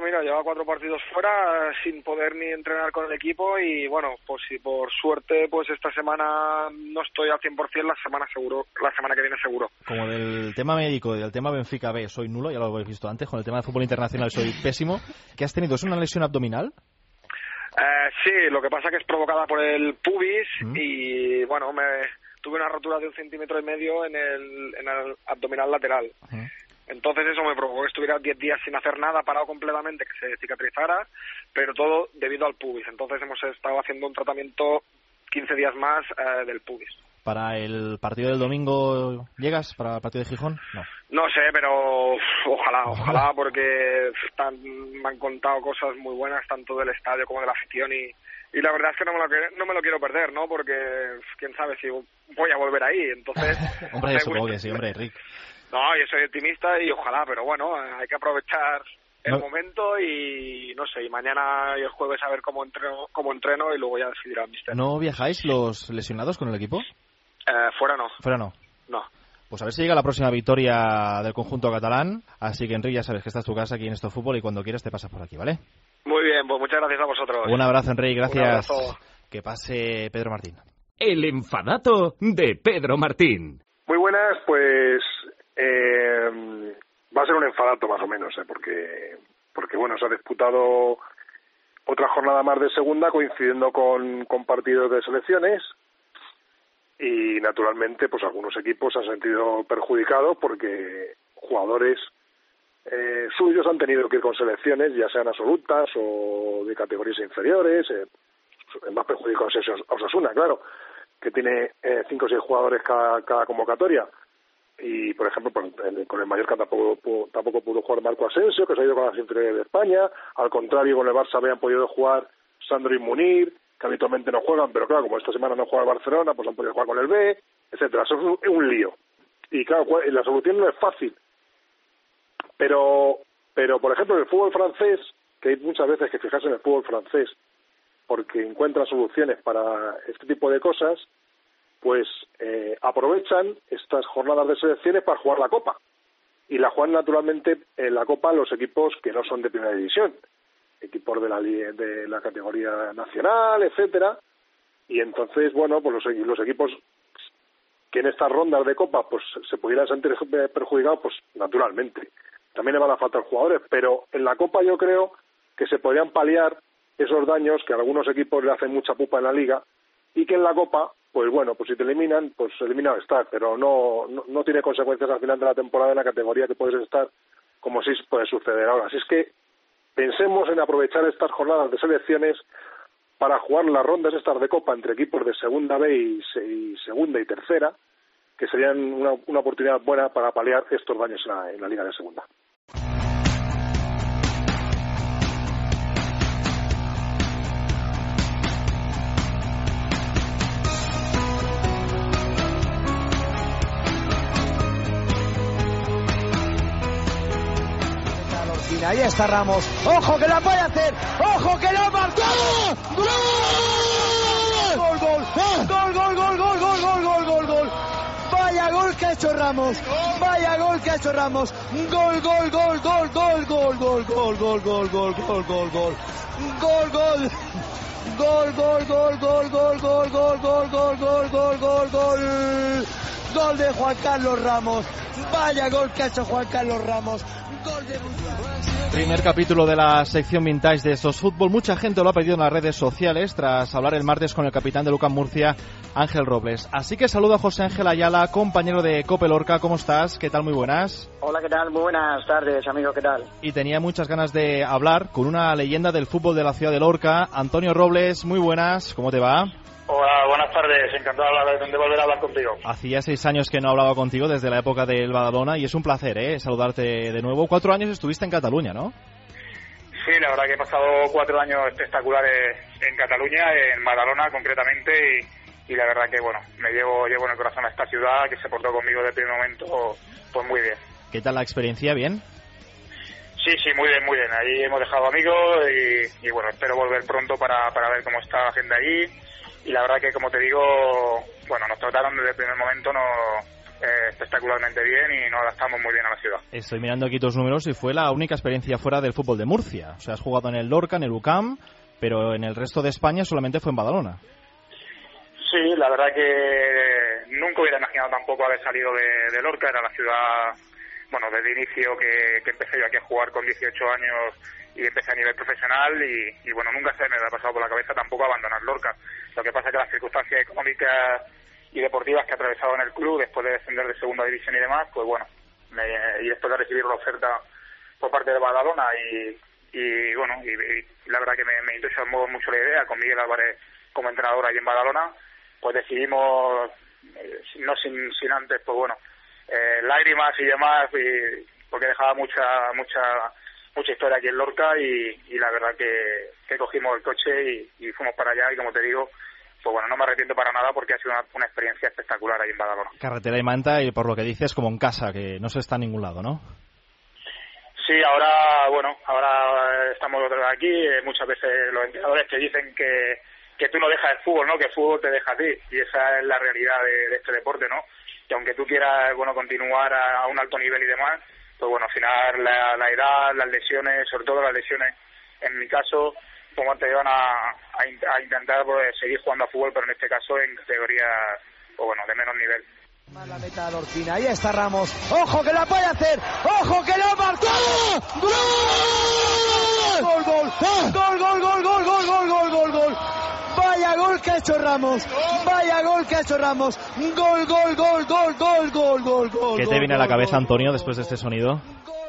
Speaker 13: mira, lleva cuatro partidos fuera sin poder ni entrenar con el equipo y bueno, pues si por suerte pues esta semana no estoy al cien por ciento, la semana seguro, la semana que viene seguro.
Speaker 2: Como del tema médico y del tema Benfica B soy nulo, ya lo habéis visto antes, con el tema de fútbol internacional soy pésimo. ¿Qué has tenido? ¿Es una lesión abdominal?
Speaker 13: Eh, sí, lo que pasa que es provocada por el pubis
Speaker 2: ¿Mm?
Speaker 13: y bueno, me tuve una rotura de un centímetro y medio en el, en el abdominal lateral.
Speaker 2: ¿Mm?
Speaker 13: Entonces eso me provocó que estuviera diez días sin hacer nada, parado completamente, que se cicatrizara, pero todo debido al pubis. Entonces hemos estado haciendo un tratamiento quince días más eh, del pubis.
Speaker 2: ¿Para el partido del domingo llegas? ¿Para el partido de Gijón? No.
Speaker 13: No sé, pero uf, ojalá, ojalá, porque están, me han contado cosas muy buenas, tanto del estadio como de la afición, y, y la verdad es que no me, lo, no me lo quiero perder, ¿no? Porque quién sabe si voy a volver ahí, entonces...
Speaker 2: hombre,
Speaker 13: me
Speaker 2: supongo
Speaker 13: gusta.
Speaker 2: que sí, hombre, Rick.
Speaker 13: No, yo soy optimista y ojalá, pero bueno, hay que aprovechar el
Speaker 2: no.
Speaker 13: momento y no sé, y mañana y el jueves a ver cómo entreno, cómo entreno y luego ya decidirá el mister.
Speaker 2: ¿No viajáis los lesionados con el equipo?
Speaker 13: Eh, fuera no.
Speaker 2: Fuera no.
Speaker 13: No.
Speaker 2: Pues a ver si llega la próxima victoria del conjunto catalán. Así que, Enrique, ya sabes que esta es tu casa aquí en Esto Fútbol y cuando quieras te pasas por aquí, ¿vale?
Speaker 13: Muy bien, pues muchas gracias a vosotros.
Speaker 2: Un abrazo, Enrique, gracias.
Speaker 13: Un abrazo.
Speaker 2: Que pase Pedro Martín.
Speaker 1: El enfadato de Pedro Martín.
Speaker 14: Muy buenas, pues eh, va a ser un enfadato más o menos, ¿eh? porque, porque bueno, se ha disputado otra jornada más de segunda coincidiendo con, con partidos de selecciones. Y naturalmente pues algunos equipos se han sentido perjudicados porque jugadores eh, suyos han tenido que ir con selecciones, ya sean absolutas o de categorías inferiores. Eh, el más perjudicado es Osasuna, claro, que tiene eh, cinco o seis jugadores cada, cada convocatoria. Y por ejemplo pues, con el Mallorca tampoco pudo, tampoco pudo jugar Marco Asensio, que se ha ido con las inferiores de España. Al contrario, con el Barça habían podido jugar Sandro y Munir, que habitualmente no juegan, pero claro, como esta semana no juega el Barcelona, pues han podido jugar con el B, etcétera. Eso es un, es un lío. Y claro, la solución no es fácil. Pero, pero por ejemplo, en el fútbol francés, que hay muchas veces que fijarse en el fútbol francés, porque encuentran soluciones para este tipo de cosas, pues eh, aprovechan estas jornadas de selecciones para jugar la Copa. Y la juegan naturalmente en la Copa los equipos que no son de primera división, equipos de la de la categoría nacional, etcétera, y entonces bueno pues los, los equipos que en estas rondas de Copa pues se pudieran sentir perjudicados, pues naturalmente también le van a faltar jugadores, pero en la Copa yo creo que se podrían paliar esos daños que a algunos equipos le hacen mucha pupa en la Liga, y que en la Copa pues bueno, pues si te eliminan, pues eliminado estás, pero no, no no tiene consecuencias al final de la temporada en la categoría que puedes estar, como sí puede suceder ahora. Así es que pensemos en aprovechar estas jornadas de selecciones para jugar las rondas estas de Copa entre equipos de segunda B y, se, y segunda y tercera, que serían una, una oportunidad buena para paliar estos daños en la, en la Liga de Segunda.
Speaker 15: Ahí está Ramos, ojo que la puede hacer, ojo que la marcó, gol, gol, gol, gol, gol, gol, gol, gol, gol, gol, gol, gol, vaya gol que ha hecho Ramos, vaya gol que ha hecho Ramos, gol, gol, gol, gol, gol, gol, gol, gol, gol, gol, gol, gol, gol, gol, gol, gol. Gol, gol, gol, gol, gol, gol, gol, gol, gol, gol, gol, gol, gol. Gol de Juan Carlos Ramos. Vaya gol que ha hecho Juan Carlos Ramos. Gol de
Speaker 2: Primer capítulo de la sección vintage de Estos Fútbol. Mucha gente lo ha pedido en las redes sociales tras hablar el martes con el capitán de Lucas Murcia, Ángel Robles. Así que saludo a José Ángel Ayala, compañero de Cope Lorca. ¿Cómo estás? ¿Qué tal? Muy buenas.
Speaker 16: Hola, ¿qué tal? Muy buenas tardes, amigo. ¿Qué tal?
Speaker 2: Y tenía muchas ganas de hablar con una leyenda del fútbol de la ciudad de Lorca, Antonio Robles. Muy buenas. ¿Cómo te va?
Speaker 17: Hola, buenas tardes. Encantado de, hablar, de volver a hablar contigo.
Speaker 2: Hacía seis años que no hablaba contigo, desde la época del Badalona, y es un placer ¿eh? saludarte de nuevo. Cuatro años estuviste en Cataluña, ¿no?
Speaker 17: Sí, la verdad que he pasado cuatro años espectaculares en Cataluña, en Badalona concretamente, y, y la verdad que, bueno, me llevo, llevo en el corazón a esta ciudad que se portó conmigo desde el primer momento, pues muy bien.
Speaker 2: ¿Qué tal la experiencia? ¿Bien?
Speaker 17: Sí, sí, muy bien, muy bien. Ahí hemos dejado amigos y, y bueno, espero volver pronto para, para ver cómo está la gente allí. Y la verdad que, como te digo, bueno, nos trataron desde el primer momento, nos, eh, espectacularmente bien y nos adaptamos muy bien a la ciudad.
Speaker 2: Estoy mirando aquí tus números y fue la única experiencia fuera del fútbol de Murcia. O sea, has jugado en el Lorca, en el U C A M, pero en el resto de España solamente fue en Badalona.
Speaker 17: Sí, la verdad que nunca hubiera imaginado tampoco haber salido de, de Lorca. Era la ciudad, bueno, desde el inicio que, que empecé yo aquí a jugar con dieciocho años y empecé a nivel profesional y, y bueno, nunca se me ha pasado por la cabeza tampoco abandonar Lorca. Lo que pasa es que las circunstancias económicas y deportivas que he atravesado en el club después de descender de segunda división y demás, pues bueno, me, y después de recibir la oferta por parte de Badalona y, y bueno, y, y la verdad que me, me entusiasmó mucho la idea con Miguel Álvarez como entrenador allí en Badalona, pues decidimos, eh, no sin, sin antes, pues bueno, eh, lágrimas y demás, y, porque dejaba mucha mucha mucha historia aquí en Lorca y, y la verdad que, que cogimos el coche y, y fuimos para allá y como te digo, pues bueno, no me arrepiento para nada porque ha sido una, una experiencia espectacular ahí en Badalona.
Speaker 2: Carretera y Manta y por lo que dices como en casa, que no se está en ningún lado, ¿no?
Speaker 17: Sí, ahora, bueno, ahora estamos otra vez aquí, eh, muchas veces los entrenadores te dicen que, que tú no dejas el fútbol, ¿no? Que el fútbol te deja a ti y esa es la realidad de, de este deporte, ¿no? Que aunque tú quieras, bueno, continuar a, a un alto nivel y demás, pues bueno, al final la, la edad, las lesiones, sobre todo las lesiones, en mi caso, como te llevan a, a, a intentar pues, seguir jugando a fútbol, pero en este caso en categorías, pues bueno, de menos nivel.
Speaker 15: La meta de Lorquina, ahí está Ramos, ojo que la puede hacer, ojo que la marcó, gol, gol, gol, gol, gol, gol, gol, gol, gol, gol, gol, vaya gol que ha hecho Ramos, vaya gol que ha hecho Ramos, gol, gol, gol, gol, gol, gol, gol, gol.
Speaker 2: ¿Qué te viene a la cabeza, Antonio, después de este sonido?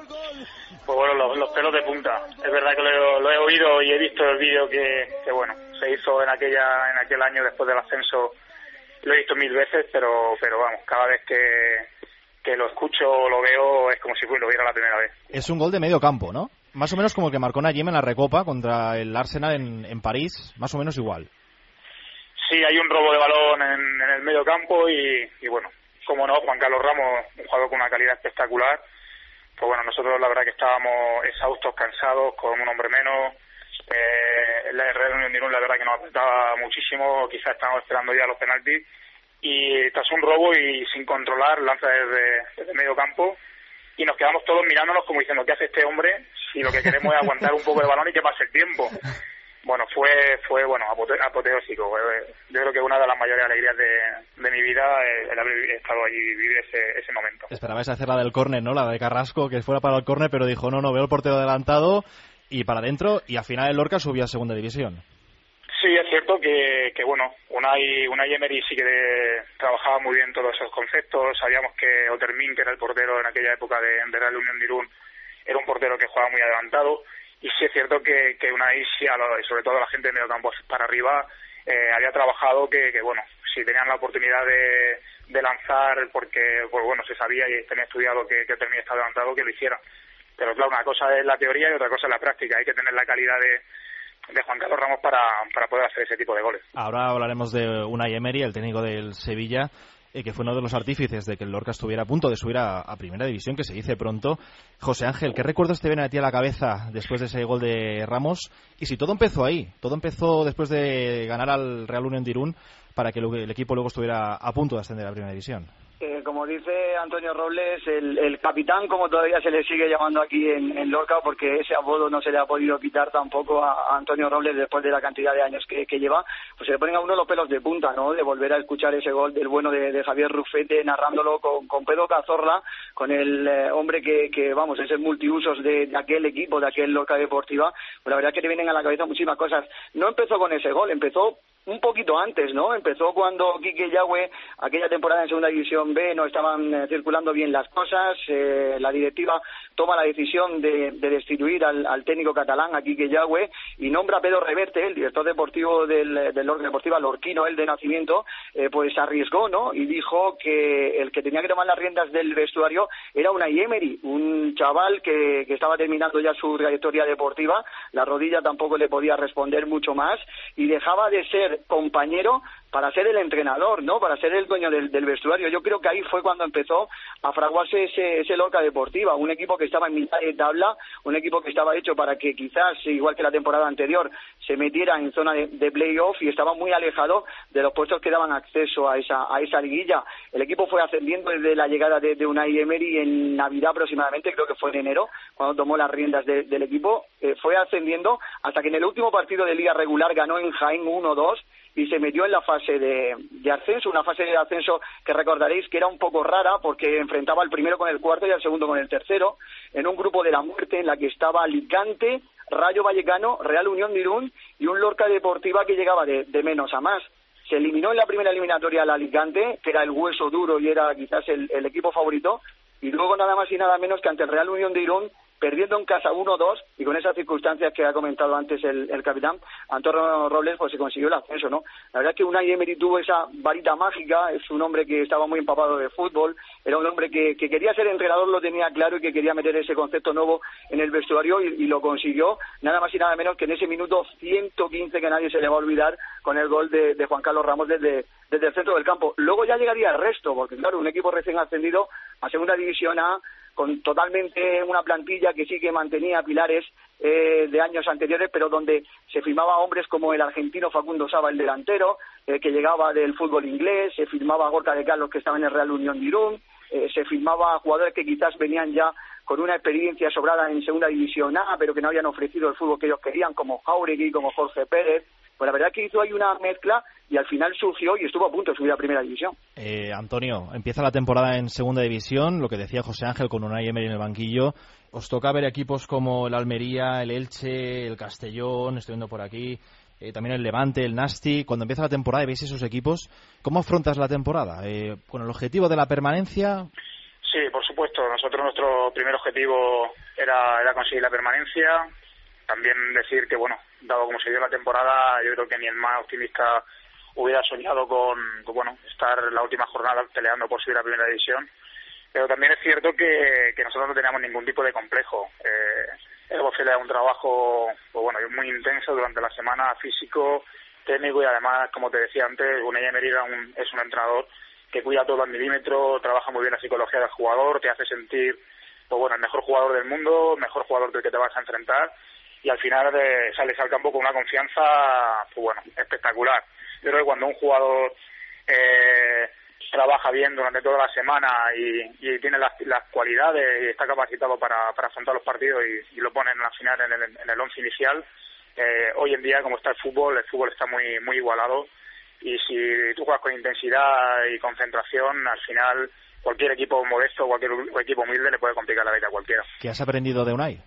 Speaker 17: Pues bueno, los, los pelos de punta. Es verdad que lo, lo he oído y he visto el vídeo que, que bueno, se hizo en aquella en aquel año después del ascenso. Lo he visto mil veces, pero pero vamos, cada vez que, que lo escucho o lo veo es como si lo viera la primera vez.
Speaker 2: Es un gol de medio campo, ¿no? Más o menos como el que marcó Nayim en la Recopa contra el Arsenal en, en París, más o menos igual.
Speaker 17: Sí, hay un robo de balón en, en el medio campo y, y bueno, como no, Juan Carlos Ramos, un jugador con una calidad espectacular. Pues bueno, nosotros la verdad que estábamos exhaustos, cansados, con un hombre menos. Eh, la Real Unión de Irún la verdad que nos apretaba muchísimo, quizás estábamos esperando ya los penaltis. Y tras un robo y sin controlar, lanza desde, desde medio campo. Y nos quedamos todos mirándonos como diciendo, ¿qué hace este hombre? Si lo que queremos es aguantar un poco el balón y que pase el tiempo. Bueno, fue fue bueno apote- apoteósico. Yo creo que una de las mayores alegrías de, de mi vida es el haber estado allí y vivir ese, ese momento.
Speaker 2: Esperabais hacer la del córner, ¿no? La de Carrasco, que fuera para el córner, pero dijo, no, no, veo el portero adelantado y para adentro, y al final el Lorca subió a segunda división.
Speaker 17: Sí, es cierto que, que bueno, Unai, Unai Emery sí que de, trabajaba muy bien todos esos conceptos. Sabíamos que Otermin, que era el portero en aquella época de, de Real Unión de Irún, era un portero que jugaba muy adelantado. Y sí es cierto que, que Unai, sobre todo la gente de medio campo para arriba, eh, había trabajado que, que, bueno, si tenían la oportunidad de, de lanzar, porque, pues bueno, se sabía y tenía estudiado que, que Otermin estaba adelantado, que lo hiciera. Pero claro, una cosa es la teoría y otra cosa es la práctica. Hay que tener la calidad de, de Juan Carlos Ramos para, para poder hacer ese tipo de goles.
Speaker 2: Ahora hablaremos de Unai Emery, el técnico del Sevilla, eh, que fue uno de los artífices de que el Lorca estuviera a punto de subir a, a Primera División, que se dice pronto. José Ángel, ¿qué recuerdos te vienen a ti a la cabeza después de ese gol de Ramos? Y si todo empezó ahí, todo empezó después de ganar al Real Unión de Irún para que el equipo luego estuviera a punto de ascender a Primera División.
Speaker 16: Eh, como dice Antonio Robles, el, el capitán, como todavía se le sigue llamando aquí en, en Lorca, porque ese apodo no se le ha podido quitar tampoco a, a Antonio Robles después de la cantidad de años que, que lleva, pues se le ponen a uno los pelos de punta, ¿no? De volver a escuchar ese gol del bueno de, de Javier Rufete narrándolo con, con Pedro Cazorla, con el eh, hombre que, que, vamos, es el multiusos de, de aquel equipo, de aquel Lorca Deportiva. Pues la verdad es que te vienen a la cabeza muchísimas cosas. No empezó con ese gol, empezó un poquito antes, ¿no? Empezó cuando Quique Yagüe, aquella temporada en Segunda División B, no estaban eh, circulando bien las cosas, eh, la directiva toma la decisión de, de destituir al, al técnico catalán, a Quique Yagüe, y nombra a Pedro Reverte, el director deportivo del, del Lorca Deportiva, lorquino, él de nacimiento, eh, pues arriesgó, ¿no? Y dijo que el que tenía que tomar las riendas del vestuario era Unai Emery, un chaval que, que estaba terminando ya su trayectoria deportiva, la rodilla tampoco le podía responder mucho más, y dejaba de ser compañero para ser el entrenador, ¿no? Para ser el dueño del, del vestuario. Yo creo que ahí fue cuando empezó a fraguarse ese, ese Lorca Deportiva, un equipo que estaba en mitad de tabla, un equipo que estaba hecho para que quizás, igual que la temporada anterior, se metiera en zona de, de playoff y estaba muy alejado de los puestos que daban acceso a esa, a esa liguilla. El equipo fue ascendiendo desde la llegada de, de Unai Emery en Navidad aproximadamente, creo que fue en enero, cuando tomó las riendas de, del equipo, eh, fue ascendiendo hasta que en el último partido de liga regular ganó en Jaén uno dos y se metió en la fase de, de ascenso, una fase de ascenso que recordaréis que era un poco rara porque enfrentaba al primero con el cuarto y al segundo con el tercero, en un grupo de la muerte en la que estaba Alicante, Rayo Vallecano, Real Unión de Irún y un Lorca Deportiva que llegaba de, de menos a más. Se eliminó en la primera eliminatoria al Alicante, que era el hueso duro y era quizás el, el equipo favorito, y luego nada más y nada menos que ante el Real Unión de Irún, perdiendo en casa uno dos, y con esas circunstancias que ha comentado antes el, el capitán Antonio Robles, pues se consiguió el ascenso, ¿no? La verdad es que Unai Emery tuvo esa varita mágica, es un hombre que estaba muy empapado de fútbol, era un hombre que, que quería ser entrenador, lo tenía claro, y que quería meter ese concepto nuevo en el vestuario, y, y lo consiguió, nada más y nada menos que en ese minuto ciento quince que nadie se le va a olvidar, con el gol de, de Juan Carlos Ramos desde, desde el centro del campo. Luego ya llegaría el resto, porque claro, un equipo recién ascendido a Segunda División A, con totalmente una plantilla que sí que mantenía pilares eh, de años anteriores, pero donde se firmaba a hombres como el argentino Facundo Saba, el delantero, eh, que llegaba del fútbol inglés, se firmaba a Gorka de Carlos, que estaba en el Real Unión de Irún, eh, se firmaba a jugadores que quizás venían ya con una experiencia sobrada en Segunda División A, pero que no habían ofrecido el fútbol que ellos querían, como Jauregui, como Jorge Pérez. Pues la verdad es que hizo ahí una mezcla y al final surgió y estuvo a punto de subir a Primera División.
Speaker 2: Eh, Antonio, empieza la temporada en Segunda División, lo que decía José Ángel con Unai Emery en el banquillo. Os toca ver equipos como el Almería, el Elche, el Castellón, estoy viendo por aquí, eh, también el Levante, el Nasti. Cuando empieza la temporada y veis esos equipos, ¿cómo afrontas la temporada? Eh, ¿Con el objetivo de la permanencia?
Speaker 17: Sí, por supuesto. Nosotros nuestro primer objetivo era, era conseguir la permanencia. También decir que, bueno, dado como se dio la temporada, yo creo que ni el más optimista hubiera soñado con, con bueno, estar en la última jornada peleando por subir a Primera División. Pero también es cierto que, que nosotros no teníamos ningún tipo de complejo. Eh, hemos hecho un trabajo, pues bueno, muy intenso durante la semana, físico, técnico, y además, como te decía antes, Unai Emery un, es un entrenador que cuida todo al milímetro, trabaja muy bien la psicología del jugador, te hace sentir, pues bueno, el mejor jugador del mundo, el mejor jugador del que te vas a enfrentar, y al final eh, sales al campo con una confianza, pues bueno, espectacular. Yo creo que cuando un jugador eh, trabaja bien durante toda la semana y, y tiene las, las cualidades y está capacitado para, para afrontar los partidos y, y lo pone en la final en el, en el once inicial, eh, hoy en día, como está el fútbol, el fútbol está muy muy igualado, y si tú juegas con intensidad y concentración, al final cualquier equipo modesto, cualquier equipo humilde le puede complicar la vida a cualquiera.
Speaker 2: ¿Qué has aprendido de Unai?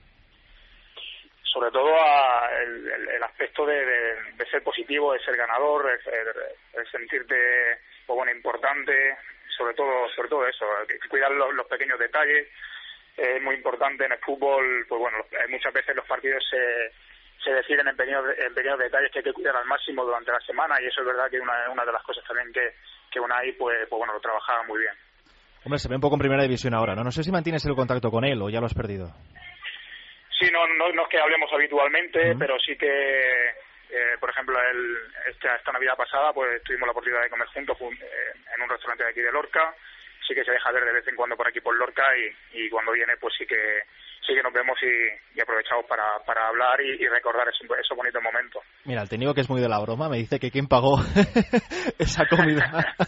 Speaker 17: Sobre todo a el, el, el aspecto de, de, de ser positivo, de ser ganador, el, el, el sentirte, pues bueno, importante, sobre todo sobre todo eso, cuidar los, los pequeños detalles. Es eh, muy importante en el fútbol, pues bueno, muchas veces los partidos se, se deciden en pequeños, en pequeños detalles que hay que cuidar al máximo durante la semana, y eso es verdad que es una, una de las cosas también que, que Unai pues, pues bueno, lo trabajaba muy bien.
Speaker 2: Hombre, se ve un poco en Primera División ahora, ¿no? No sé si mantienes el contacto con él o ya lo has perdido.
Speaker 17: Sí, no, no, no es que hablemos habitualmente, uh-huh. pero sí que, eh, por ejemplo, el, esta, esta Navidad pasada pues tuvimos la oportunidad de comer juntos eh, en un restaurante de aquí de Lorca. Sí que se deja ver de vez en cuando por aquí por Lorca, y, y cuando viene pues sí que sí que nos vemos y, y aprovechamos para, para hablar y, y recordar esos, esos bonitos momentos.
Speaker 2: Mira, el técnico, que es muy de la broma, me dice que quién pagó esa comida.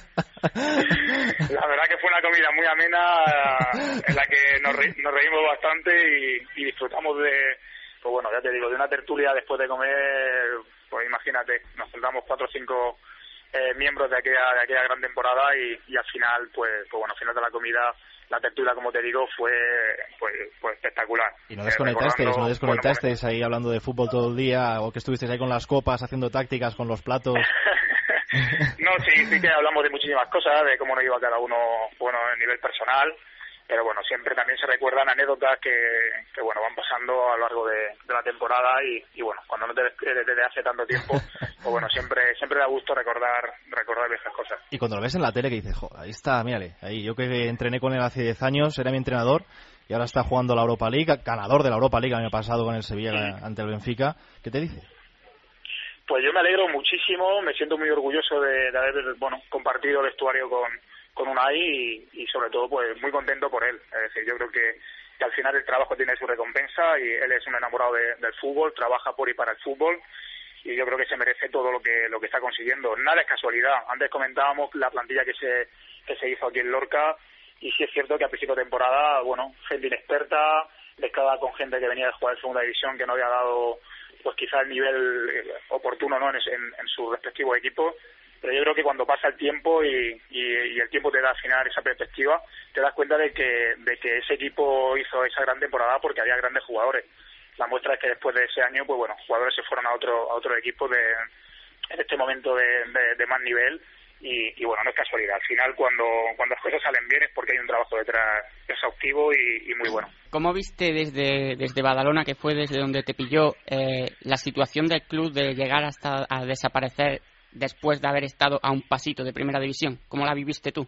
Speaker 17: La verdad que fue una comida muy amena, en la que nos, re, nos reímos bastante y, y disfrutamos de, pues bueno, ya te digo, de una tertulia después de comer. Pues imagínate, nos juntamos cuatro o cinco eh, miembros de aquella, de aquella gran temporada, y, y al final, pues, pues bueno, al final de la comida, la tertulia, como te digo, fue pues, pues espectacular.
Speaker 2: ¿Y no desconectasteis, eh, no desconectasteis bueno, ahí hablando de fútbol todo el día, o que estuvisteis ahí con las copas haciendo tácticas con los platos?
Speaker 17: No, sí, sí que hablamos de muchísimas cosas, de cómo nos iba cada uno, bueno, a nivel personal, pero bueno, siempre también se recuerdan anécdotas que, que bueno, van pasando a lo largo de, de la temporada, y, y bueno, cuando no te ves desde hace tanto tiempo, pues bueno, siempre siempre da gusto recordar recordar viejas cosas.
Speaker 2: Y cuando lo ves en la tele, que dices, jo, ahí está, mírale, ahí, yo que entrené con él hace diez años, era mi entrenador, y ahora está jugando la Europa League, ganador de la Europa League el año pasado con el Sevilla, sí, ante el Benfica, ¿qué te dice?
Speaker 17: Pues yo me alegro muchísimo, me siento muy orgulloso de, de haber bueno compartido el vestuario con, con Unai y, y sobre todo pues muy contento por él. Es decir, yo creo que, que al final el trabajo tiene su recompensa y él es un enamorado de, del fútbol, trabaja por y para el fútbol y yo creo que se merece todo lo que lo que está consiguiendo. Nada es casualidad. Antes comentábamos la plantilla que se que se hizo aquí en Lorca y sí es cierto que a principio de temporada, bueno, gente inexperta, mezclada con gente que venía de jugar en segunda división que no había dado pues quizá el nivel oportuno, ¿no? en, en, en sus respectivos equipos, pero yo creo que cuando pasa el tiempo y, y, y el tiempo te da al final esa perspectiva, te das cuenta de que de que ese equipo hizo esa gran temporada porque había grandes jugadores. La muestra es que después de ese año, pues bueno, jugadores se fueron a otro a otro equipo de en este momento de, de, de más nivel y, y bueno, no es casualidad. Al final, cuando cuando las cosas salen bien es porque hay un trabajo detrás exhaustivo y, y muy bueno.
Speaker 4: ¿Cómo viste desde desde Badalona, que fue desde donde te pilló, eh, la situación del club de llegar hasta a desaparecer después de haber estado a un pasito de Primera División? ¿Cómo la viviste tú?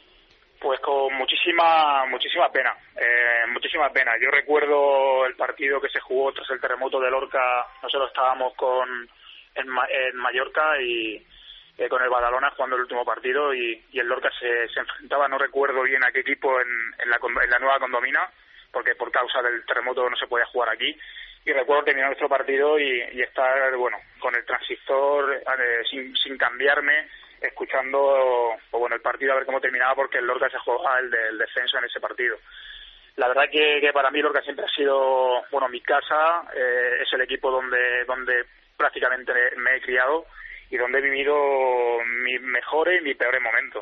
Speaker 17: Pues con muchísima muchísima pena, eh, muchísima pena. Yo recuerdo el partido que se jugó tras el terremoto de Lorca. Nosotros estábamos con en, en Mallorca y eh, con el Badalona jugando el último partido y, y el Lorca se, se enfrentaba, no recuerdo bien a qué equipo en, en, la, en la nueva condomina, porque por causa del terremoto no se podía jugar aquí. Y recuerdo terminar nuestro partido y, y estar, bueno, con el transistor eh, sin, sin cambiarme, escuchando pues bueno el partido a ver cómo terminaba porque el Lorca se jugaba el del descenso en ese partido. La verdad que, que para mí Lorca siempre ha sido bueno mi casa, eh, es el equipo donde donde prácticamente me he criado y donde he vivido mis mejores y mis peores momentos.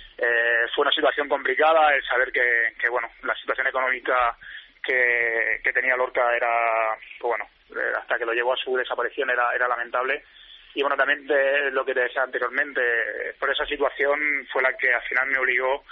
Speaker 17: Eh, fue una situación complicada el saber que, que bueno la situación económica que, que tenía Lorca era pues bueno hasta que lo llevó a su desaparición era era lamentable. Y bueno, también de lo que te decía anteriormente, por esa situación fue la que al final me obligó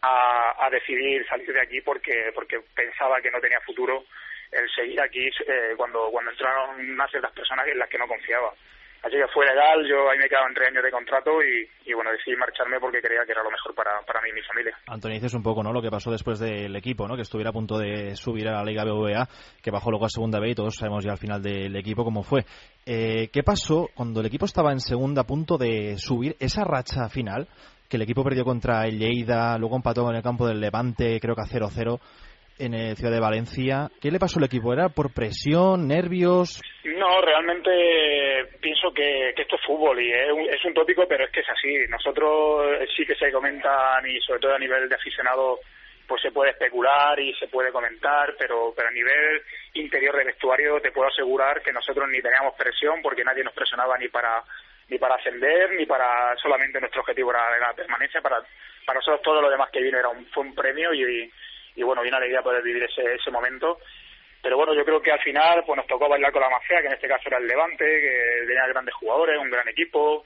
Speaker 17: a, a decidir salir de aquí porque porque pensaba que no tenía futuro el seguir aquí eh, cuando cuando entraron unas ciertas personas en las que no confiaba. Así que fue legal, yo ahí me quedaban tres años de contrato y, y bueno, decidí marcharme porque creía que era lo mejor para, para mí y mi familia.
Speaker 2: Antonio, dices un poco, ¿no?, lo que pasó después del equipo, ¿no?, que estuviera a punto de subir a la Liga B B V A, que bajó luego a Segunda B y todos sabemos ya al final del equipo cómo fue. Eh, ¿Qué pasó cuando el equipo estaba en segunda a punto de subir? Esa racha final, que el equipo perdió contra el Lleida, luego empató en el campo del Levante, creo que a cero cero, en el Ciudad de Valencia. ¿Qué le pasó al equipo? ¿Era por presión, nervios?
Speaker 17: No, realmente pienso que, que esto es fútbol y es un, es un tópico, pero es que es así. Nosotros sí que se comentan y sobre todo a nivel de aficionados pues se puede especular y se puede comentar, pero pero a nivel interior de vestuario te puedo asegurar que nosotros ni teníamos presión porque nadie nos presionaba ni para ni para ascender ni para solamente nuestro objetivo era la permanencia. Para para nosotros todo lo demás que vino era un, fue un premio y y bueno, y una alegría poder vivir ese ese momento. Pero bueno, yo creo que al final pues nos tocó bailar con la más fea, que en este caso era el Levante, que tenía grandes jugadores, un gran equipo,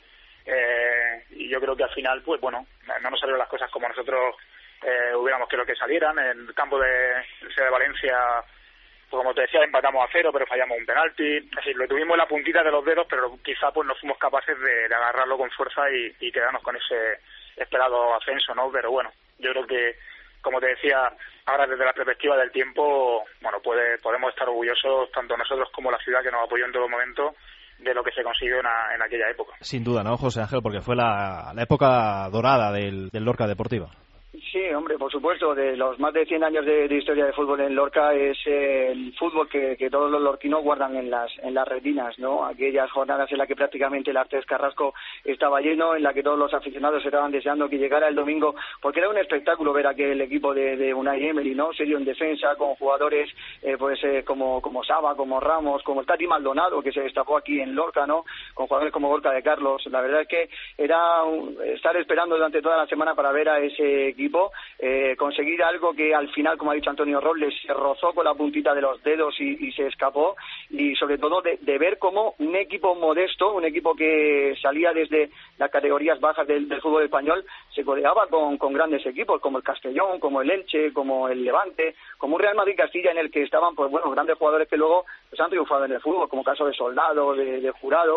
Speaker 17: eh, y yo creo que al final, pues bueno, no nos salieron las cosas como nosotros eh, hubiéramos querido que salieran. En el campo de, de Valencia, pues como te decía, empatamos a cero, pero fallamos un penalti. Es decir, lo tuvimos en la puntita de los dedos, pero quizá pues no fuimos capaces de, de agarrarlo con fuerza y, y quedarnos con ese esperado ascenso, ¿no? Pero bueno, yo creo que, como te decía, ahora desde la perspectiva del tiempo, bueno, puede, podemos estar orgullosos tanto nosotros como la ciudad que nos apoyó en todo momento de lo que se consiguió en, a, en aquella época.
Speaker 2: Sin duda, ¿no, José Ángel? Porque fue la, la época dorada del, del Lorca Deportiva.
Speaker 16: Sí, hombre, por supuesto, de los más de cien años de, de historia de fútbol en Lorca es eh, el fútbol que, que todos los lorquinos guardan en las en las retinas, ¿no? Aquellas jornadas en las que prácticamente el Artes Carrasco estaba lleno, en la que todos los aficionados estaban deseando que llegara el domingo, porque era un espectáculo ver aquel equipo de, de Unai Emery, ¿no? Serio en defensa, con jugadores eh, pues eh, como como Saba, como Ramos, como el Tati Maldonado, que se destapó aquí en Lorca, ¿no? Con jugadores como Gorka de Carlos. La verdad es que era un, estar esperando durante toda la semana para ver a ese equipo. Eh, conseguir algo que al final, como ha dicho Antonio Robles, se rozó con la puntita de los dedos y, y se escapó, y sobre todo de, de ver cómo un equipo modesto, un equipo que salía desde las categorías bajas del, del fútbol español, se codeaba con, con grandes equipos como el Castellón, como el Elche, como el Levante, como un Real Madrid Castilla en el que estaban pues bueno grandes jugadores que luego pues, han triunfado en el fútbol, como caso de Soldado, de, de Jurado,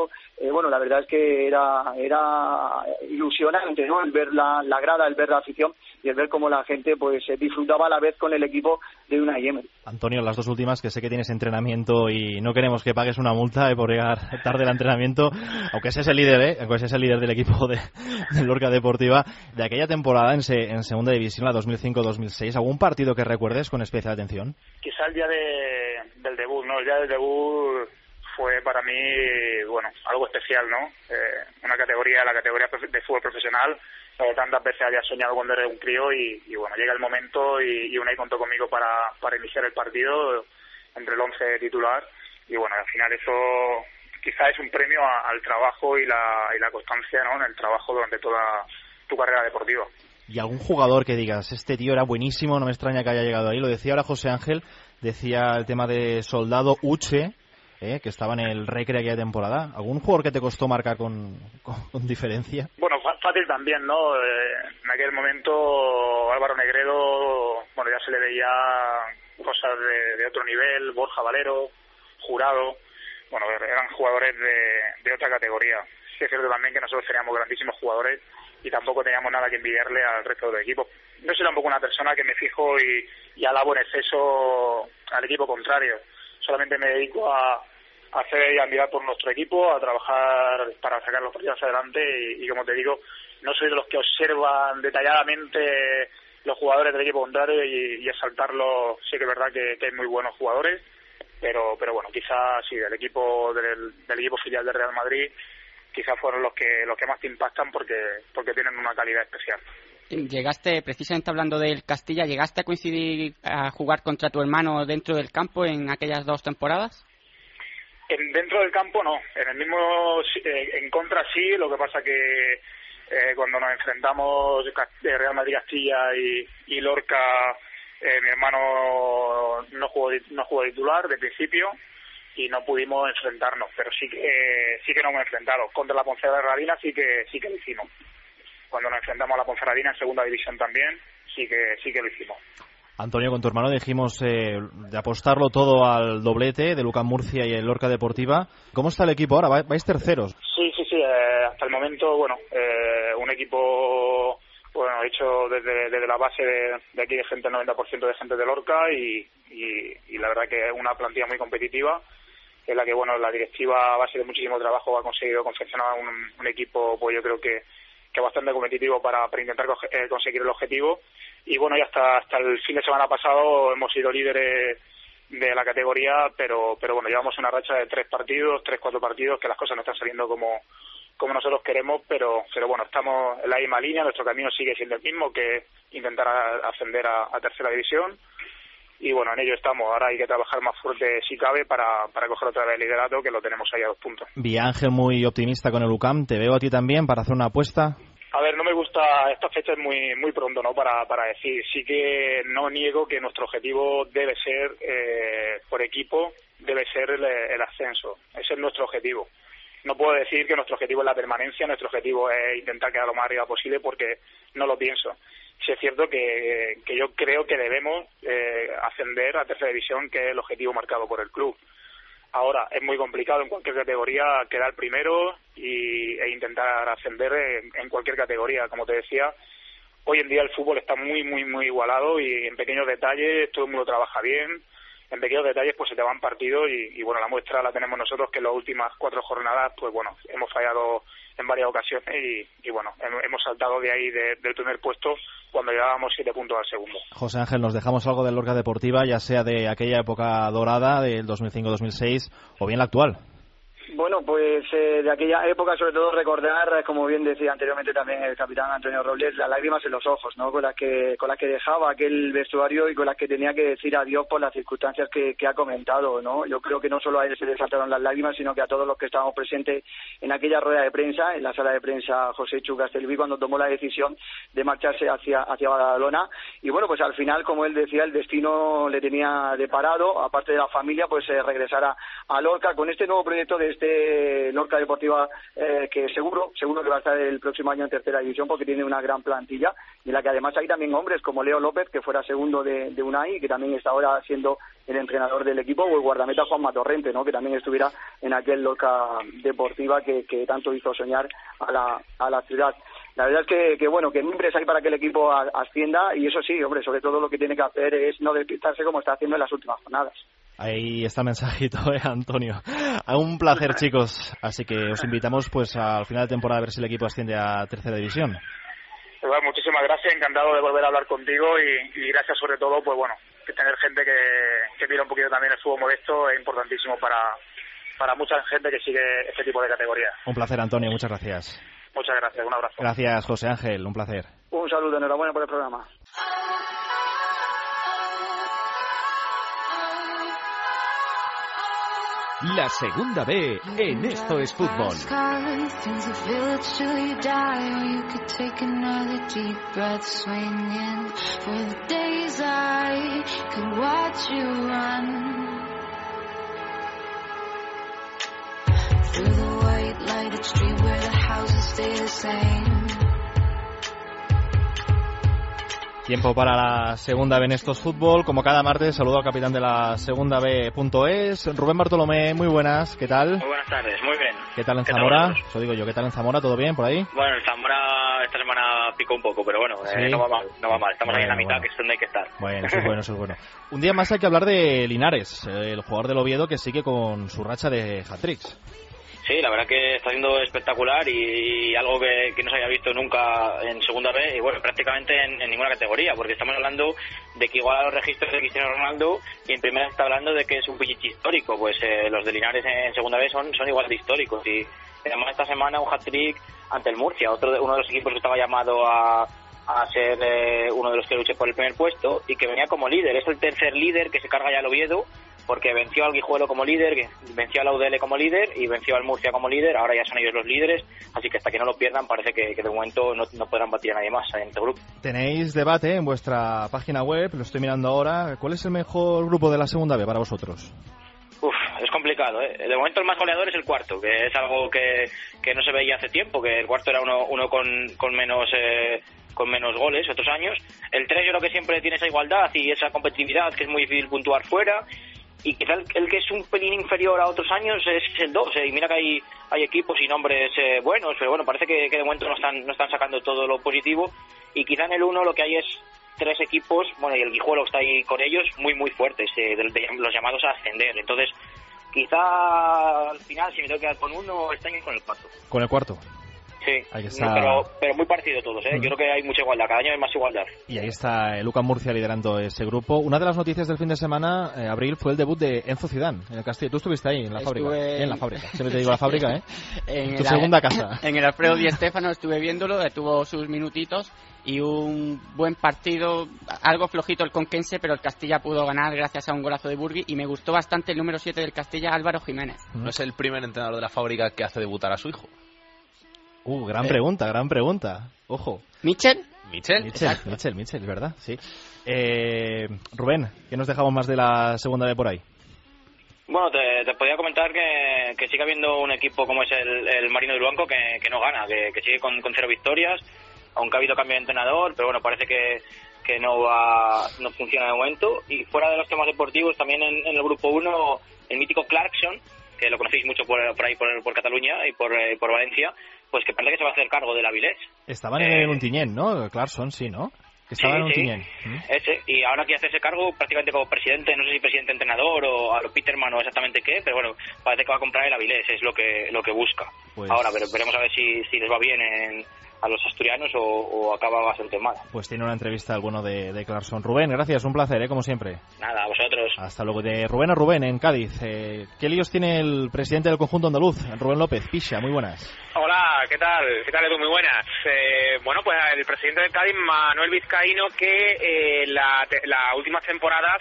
Speaker 16: eh, bueno, la verdad es que era era ilusionante, ¿no? El ver la, la grada, el ver la afición y el ver cómo la gente pues disfrutaba a la vez con el equipo de Unai Emery.
Speaker 2: Antonio, las dos últimas, que sé que tienes entrenamiento y no queremos que pagues una multa eh, por llegar tarde al entrenamiento, aunque seas el líder, eh, aunque seas el líder del equipo de, de Lorca Deportiva, de aquella temporada en, se, en segunda división, la dos mil cinco dos mil seis, ¿algún partido que recuerdes con especial atención?
Speaker 17: Quizá el día de, del debut, ¿no? El día del debut fue para mí, bueno, algo especial, ¿no? Eh, una categoría, la categoría de fútbol profesional, eh, tantas veces había soñado cuando era un crío y, y bueno, llega el momento y, y Unai contó conmigo para, para iniciar el partido entre el once titular y bueno, al final eso quizá es un premio a, al trabajo y la, y la constancia, ¿no? En el trabajo durante toda tu carrera deportiva.
Speaker 2: ¿Y algún jugador que digas, este tío era buenísimo, no me extraña que haya llegado ahí? Lo decía ahora José Ángel, decía el tema de Soldado, Uche, eh, que estaba en el Recre aquella temporada. ¿Algún jugador que te costó marcar con, con, con diferencia?
Speaker 17: Bueno, fácil también, ¿no? Eh, en aquel momento Álvaro Negredo, bueno, ya se le veía cosas de, de otro nivel, Borja Valero, Jurado, bueno, eran jugadores de, de otra categoría. Sí es cierto también que nosotros teníamos grandísimos jugadores y tampoco teníamos nada que envidiarle al resto del equipo. No soy tampoco una persona que me fijo y, y alabo en exceso al equipo contrario. Solamente me dedico a, a hacer y a mirar por nuestro equipo, a trabajar para sacar los partidos adelante y, y como te digo, no soy de los que observan detalladamente los jugadores del equipo contrario y, y exaltarlos. Sí que es verdad que, que hay muy buenos jugadores, pero pero bueno, quizás sí, del equipo del, del equipo filial del Real Madrid quizás fueron los que los que más te impactan porque porque tienen una calidad especial.
Speaker 4: Llegaste, precisamente hablando del Castilla, ¿llegaste a coincidir a jugar contra tu hermano dentro del campo en aquellas dos temporadas?
Speaker 17: En, dentro del campo no, en el mismo eh, en contra sí, lo que pasa que eh, cuando nos enfrentamos de Real Madrid Castilla y, y Lorca, eh, mi hermano no jugó no jugó titular de principio y no pudimos enfrentarnos, pero sí que eh, sí que nos hemos enfrentado. Contra la Ponferradina sí que sí que lo hicimos. Cuando nos enfrentamos a la Ponferradina en segunda división también, sí que sí que lo hicimos.
Speaker 2: Antonio, con tu hermano dijimos eh, de apostarlo todo al doblete de Lucas Murcia y el Lorca Deportiva. ¿Cómo está el equipo ahora? ¿Vais terceros?
Speaker 17: Sí, sí, sí. Eh, hasta el momento, bueno, eh, un equipo bueno hecho desde, desde la base de, de aquí de gente, el noventa por ciento de gente de Lorca y, y, y la verdad que es una plantilla muy competitiva en la que, bueno, la directiva a base de muchísimo trabajo ha conseguido confeccionar un, un equipo, pues yo creo que que es bastante competitivo para, para intentar coge, eh, conseguir el objetivo y bueno, ya hasta hasta el fin de semana pasado hemos sido líderes de la categoría, pero pero bueno, llevamos una racha de tres partidos, tres, cuatro partidos, que las cosas no están saliendo como como nosotros queremos, pero pero bueno, estamos en la misma línea, nuestro camino sigue siendo el mismo, que intentar ascender a, a tercera división y bueno, en ello estamos. Ahora hay que trabajar más fuerte si cabe para, para coger otra vez el liderato, que lo tenemos ahí a dos puntos.
Speaker 2: Vi Ángel muy optimista con el U C A M, ¿te veo a ti también para hacer una apuesta?
Speaker 17: A ver, no me gusta, esta fecha es muy muy pronto, ¿no? Para para decir, sí que no niego que nuestro objetivo debe ser, eh, por equipo, debe ser el, el ascenso. Ese es nuestro objetivo. No puedo decir que nuestro objetivo es la permanencia, nuestro objetivo es intentar quedar lo más arriba posible porque no lo pienso. Sí es cierto que, que yo creo que debemos eh, ascender a tercera división, que es el objetivo marcado por el club. Ahora, es muy complicado en cualquier categoría quedar primero y, e intentar ascender en, en cualquier categoría. Como te decía, hoy en día el fútbol está muy, muy, muy igualado y en pequeños detalles todo el mundo trabaja bien. En pequeños detalles pues se te van partidos y, y bueno, la muestra la tenemos nosotros, que en las últimas cuatro jornadas pues bueno, hemos fallado en varias ocasiones y, y bueno, hemos saltado de ahí de, del primer puesto cuando llevábamos siete puntos al segundo.
Speaker 2: José Ángel, nos dejamos algo del Lorca Deportiva, ya sea de aquella época dorada del dos mil cinco dos mil seis o bien la actual.
Speaker 16: Bueno, pues eh, de aquella época, sobre todo recordar, como bien decía anteriormente también el capitán Antonio Robles, las lágrimas en los ojos, ¿no? Con las que con las que dejaba aquel vestuario y con las que tenía que decir adiós por las circunstancias que, que ha comentado, ¿no? Yo creo que no solo a él se le saltaron las lágrimas, sino que a todos los que estábamos presentes en aquella rueda de prensa, en la sala de prensa José Chu Castelví, cuando tomó la decisión de marcharse hacia hacia Badalona. Y bueno, pues al final, como él decía, el destino le tenía deparado, aparte de la familia, pues eh, regresar a, a Lorca con este nuevo proyecto de este Lorca Deportiva, eh, que seguro, seguro que va a estar el próximo año en tercera división porque tiene una gran plantilla, y en la que además hay también hombres como Leo López, que fuera segundo de, de Unai, que también está ahora siendo el entrenador del equipo, o el guardameta Juan Matorrente, ¿no? Que también estuviera en aquel Lorca Deportiva que, que tanto hizo soñar a la, a la ciudad. La verdad es que, que bueno, que nombres hay para que el equipo ascienda, y eso sí, hombre, sobre todo lo que tiene que hacer es no despistarse como está haciendo en las últimas jornadas.
Speaker 2: Ahí está el mensajito, ¿eh, Antonio? Un placer, chicos. Así que os invitamos pues al final de temporada a ver si el equipo asciende a tercera división.
Speaker 17: Pues, muchísimas gracias, encantado de volver a hablar contigo y, y gracias sobre todo, pues bueno, que tener gente que, que mira un poquito también el fútbol modesto es importantísimo para, para mucha gente que sigue este tipo de categorías.
Speaker 2: Un placer, Antonio, muchas gracias.
Speaker 17: Muchas gracias, un abrazo.
Speaker 2: Gracias, José Ángel, un placer.
Speaker 16: Un saludo, enhorabuena por el programa.
Speaker 1: La segunda B en Esto es Fútbol.
Speaker 2: Tiempo para la segunda B en Estos Fútbol. Como cada martes, saludo al capitán de la segunda B punto es, Rubén Bartolomé. Muy buenas, ¿qué tal?
Speaker 18: Muy buenas tardes, muy bien.
Speaker 2: ¿Qué tal en
Speaker 18: ¿Qué
Speaker 2: Zamora?
Speaker 18: tal?
Speaker 2: Eso digo yo, ¿qué tal en Zamora? ¿Todo bien por ahí?
Speaker 18: Bueno, el Zamora esta semana picó un poco, pero bueno,
Speaker 2: ¿Sí?
Speaker 18: eh, no va mal, no va mal. Estamos
Speaker 2: bueno,
Speaker 18: ahí en la mitad,
Speaker 2: bueno.
Speaker 18: que es donde hay que estar.
Speaker 2: Bueno, eso es bueno, eso es bueno. Un día más hay que hablar de Linares, el jugador del Oviedo que sigue con su racha de hat-tricks.
Speaker 18: Sí, la verdad que está siendo espectacular y, y algo que, que no se había visto nunca en segunda B y bueno, prácticamente en, en ninguna categoría, porque estamos hablando de que iguala los registros de Cristiano Ronaldo y en primera se está hablando de que es un Pichichi histórico, pues eh, los de Linares en segunda B son, son igual de históricos y además esta semana un hat-trick ante el Murcia, otro de, uno de los equipos que estaba llamado a, a ser eh, uno de los que luche por el primer puesto y que venía como líder, es el tercer líder que se carga ya el Oviedo, porque venció al Guijuelo como líder, venció al U D L como líder y venció al Murcia como líder, ahora ya son ellos los líderes, así que hasta que no lo pierdan parece que, que de momento no, no podrán batir a nadie más en este grupo.
Speaker 2: Tenéis debate en vuestra página web, lo estoy mirando ahora. ¿Cuál es el mejor grupo de la segunda B para vosotros?
Speaker 18: Uf, es complicado, ¿eh? De momento el más goleador es el cuarto, que es algo que, que no se veía hace tiempo, que el cuarto era uno, uno con, con menos... Eh, con menos goles otros años. El tres yo creo que siempre tiene esa igualdad y esa competitividad que es muy difícil puntuar fuera. Y quizá el, el que es un pelín inferior a otros años es el dos, eh, y mira que hay, hay equipos y nombres eh, buenos, pero bueno, parece que, que de momento no están, no están sacando todo lo positivo, y quizá en el uno lo que hay es tres equipos, bueno, y el Guijuelo está ahí con ellos, muy muy fuertes, eh, de, de los llamados a ascender, entonces quizá al final si me tengo que quedar con uno, están con el cuarto.
Speaker 2: Con el cuarto.
Speaker 18: Sí,
Speaker 2: ahí está.
Speaker 18: No, pero, pero muy parecido todos, ¿eh? Mm. Yo creo que hay mucha igualdad, cada año hay más igualdad.
Speaker 2: Y ahí está el Lucas Murcia liderando ese grupo. Una de las noticias del fin de semana, eh, abril, fue el debut de Enzo Zidane en el Castillo. Tú estuviste ahí, en la
Speaker 4: Estuve...
Speaker 2: fábrica. En la fábrica. Siempre te digo la fábrica, ¿eh?
Speaker 4: En
Speaker 2: tu
Speaker 4: la...
Speaker 2: segunda casa.
Speaker 4: En el Alfredo Di Stéfano estuve viéndolo, tuvo sus minutitos y un buen partido, algo flojito el conquense, pero el Castilla pudo ganar gracias a un golazo de Burgui y me gustó bastante el número siete del Castilla, Álvaro Jiménez.
Speaker 3: ¿No es el primer entrenador de la fábrica que hace debutar a su hijo?
Speaker 2: Uh, gran
Speaker 4: eh.
Speaker 2: pregunta, gran pregunta. Ojo.
Speaker 4: ¿Michel?
Speaker 3: Michel.
Speaker 2: Michel, Michel, Michel, ¿verdad? Sí. Eh, Rubén, ¿qué nos dejamos más de la segunda B por ahí?
Speaker 18: Bueno, te, te podía comentar que, que sigue habiendo un equipo como es el, el Marino del Banco que, que no gana, que, que sigue con, con cero victorias, aunque ha habido cambio de entrenador, pero bueno, parece que, que no va, no funciona de momento. Y fuera de los temas deportivos, también en, en el grupo uno, el mítico Clarkson, que lo conocéis mucho por, por ahí, por, por Cataluña y por, eh, por Valencia, pues que parece que se va a hacer cargo del Avilés.
Speaker 2: Estaban
Speaker 18: eh,
Speaker 2: en Ontinyent, ¿no? Clarkson, sí, ¿no? Que estaba
Speaker 18: sí,
Speaker 2: en
Speaker 18: sí,
Speaker 2: Ontinyent. ¿Mm?
Speaker 18: Ese, y ahora quiere hacerse cargo prácticamente como presidente, no sé si presidente entrenador o a lo Peterman o exactamente qué, pero bueno, parece que va a comprar el Avilés, es lo que lo que busca.
Speaker 2: Pues...
Speaker 18: Ahora, pero veremos a ver si, si les va bien en, a los asturianos o, o acaba bastante mal.
Speaker 2: Pues tiene una entrevista al bueno de, de Clarkson. Rubén, gracias, un placer, ¿eh? Como siempre.
Speaker 18: Nada, a vosotros.
Speaker 2: Hasta luego. De Rubén a Rubén, en Cádiz. Eh, ¿Qué líos tiene el presidente del conjunto andaluz, Rubén López? Pisha, muy buenas.
Speaker 19: Hola, ¿qué tal? ¿Qué tal, Edu? Muy buenas. Eh, bueno, pues el presidente del Cádiz, Manuel Vizcaíno, que eh, la, te, las últimas temporadas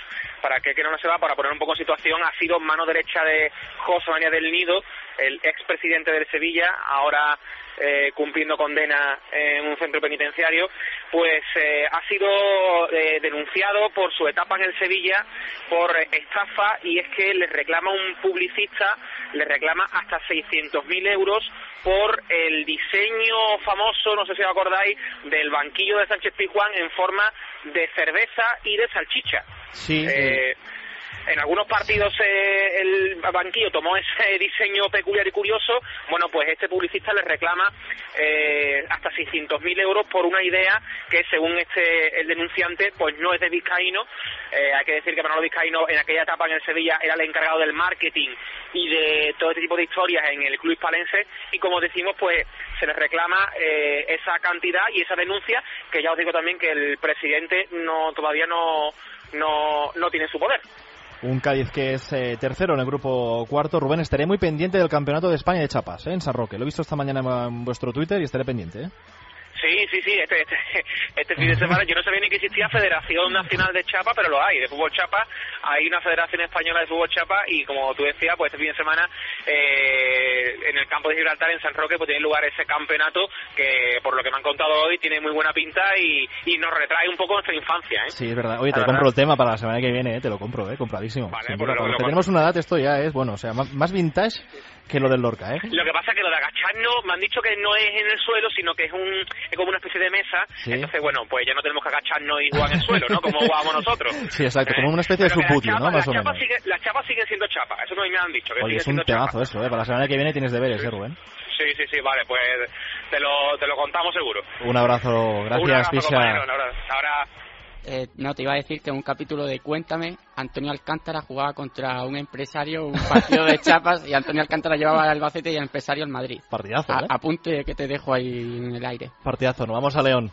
Speaker 19: para que, que no se va, para poner un poco en situación, ha sido mano derecha de José María del Nido, el expresidente del Sevilla, ahora eh, cumpliendo condena en un centro penitenciario, pues eh, ha sido eh, denunciado por su etapa en el Sevilla por eh, estafa, y es que le reclama un publicista, le reclama hasta seiscientos mil euros por el diseño famoso, no sé si os acordáis, del banquillo de Sánchez Pizjuán en forma de cerveza y de salchicha.
Speaker 2: Sí.
Speaker 19: Eh,
Speaker 2: eh.
Speaker 19: En algunos partidos eh, el banquillo tomó ese diseño peculiar y curioso. Bueno, pues este publicista le reclama eh, hasta seiscientos mil euros por una idea que, según este el denunciante, pues no es de Vizcaíno. Eh, hay que decir que Manolo Vizcaíno en aquella etapa en el Sevilla era el encargado del marketing y de todo este tipo de historias en el club hispalense, y como decimos, pues se les reclama eh, esa cantidad y esa denuncia, que ya os digo también que el presidente no todavía no no no tiene su poder.
Speaker 2: Un Cádiz que es eh, tercero en el grupo cuarto. Rubén, estaré muy pendiente del Campeonato de España de Chapas, ¿eh? En San Roque. Lo he visto esta mañana en vuestro Twitter y estaré pendiente, ¿eh?
Speaker 19: Sí, sí, sí, este, este, este fin de semana yo no sabía ni que existía Federación Nacional de Chapa, pero lo hay, de fútbol chapa, hay una Federación Española de Fútbol Chapa, y como tú decías, pues este fin de semana eh, en el campo de Gibraltar, en San Roque, pues tiene lugar ese campeonato que, por lo que me han contado hoy, tiene muy buena pinta y, y nos retrae un poco nuestra infancia, ¿eh?
Speaker 2: Sí, es verdad. Oye, te
Speaker 19: la
Speaker 2: compro
Speaker 19: verdad.
Speaker 2: el tema para la semana que viene, ¿eh? Te lo compro, ¿eh? Compradísimo.
Speaker 19: Vale,
Speaker 2: Sin
Speaker 19: pues
Speaker 2: duda.
Speaker 19: lo-
Speaker 2: Para los
Speaker 19: lo-
Speaker 2: que tenemos una edad, esto ya es, bueno, o sea, más, más vintage que lo del Lorca, ¿eh?
Speaker 19: Lo que pasa es que lo de agacharnos, me han dicho que no es en el suelo, sino que es un es como una especie de mesa.
Speaker 2: Sí.
Speaker 19: Entonces, bueno, pues ya no tenemos que agacharnos y jugar en el suelo, ¿no? Como jugábamos nosotros.
Speaker 2: Sí, exacto, como una especie de
Speaker 19: Pero que las
Speaker 2: subutio, ¿no?
Speaker 19: chapas-
Speaker 2: Más o
Speaker 19: las chapas
Speaker 2: menos.
Speaker 19: sigue- Las chapas siguen siendo chapas, eso no me han dicho, que
Speaker 2: Oye,
Speaker 19: siguen
Speaker 2: es un
Speaker 19: siendo chapas.
Speaker 2: temazo eso, ¿eh? Para la semana que viene tienes deberes, ¿eh, Rubén?
Speaker 19: Sí, sí, sí, vale, pues te lo, te lo contamos seguro.
Speaker 2: Un abrazo, gracias,
Speaker 19: Un abrazo,
Speaker 2: Pisha.
Speaker 19: compañero, un abrazo. Ahora...
Speaker 4: Eh, no, te iba a decir que en un capítulo de Cuéntame, Antonio Alcántara jugaba contra un empresario, un partido de chapas, y Antonio Alcántara llevaba al Albacete y el empresario al Madrid.
Speaker 2: Partidazo,
Speaker 4: A-
Speaker 2: ¿eh?
Speaker 4: Apunte que te dejo ahí en el aire.
Speaker 2: Partidazo, nos vamos a León.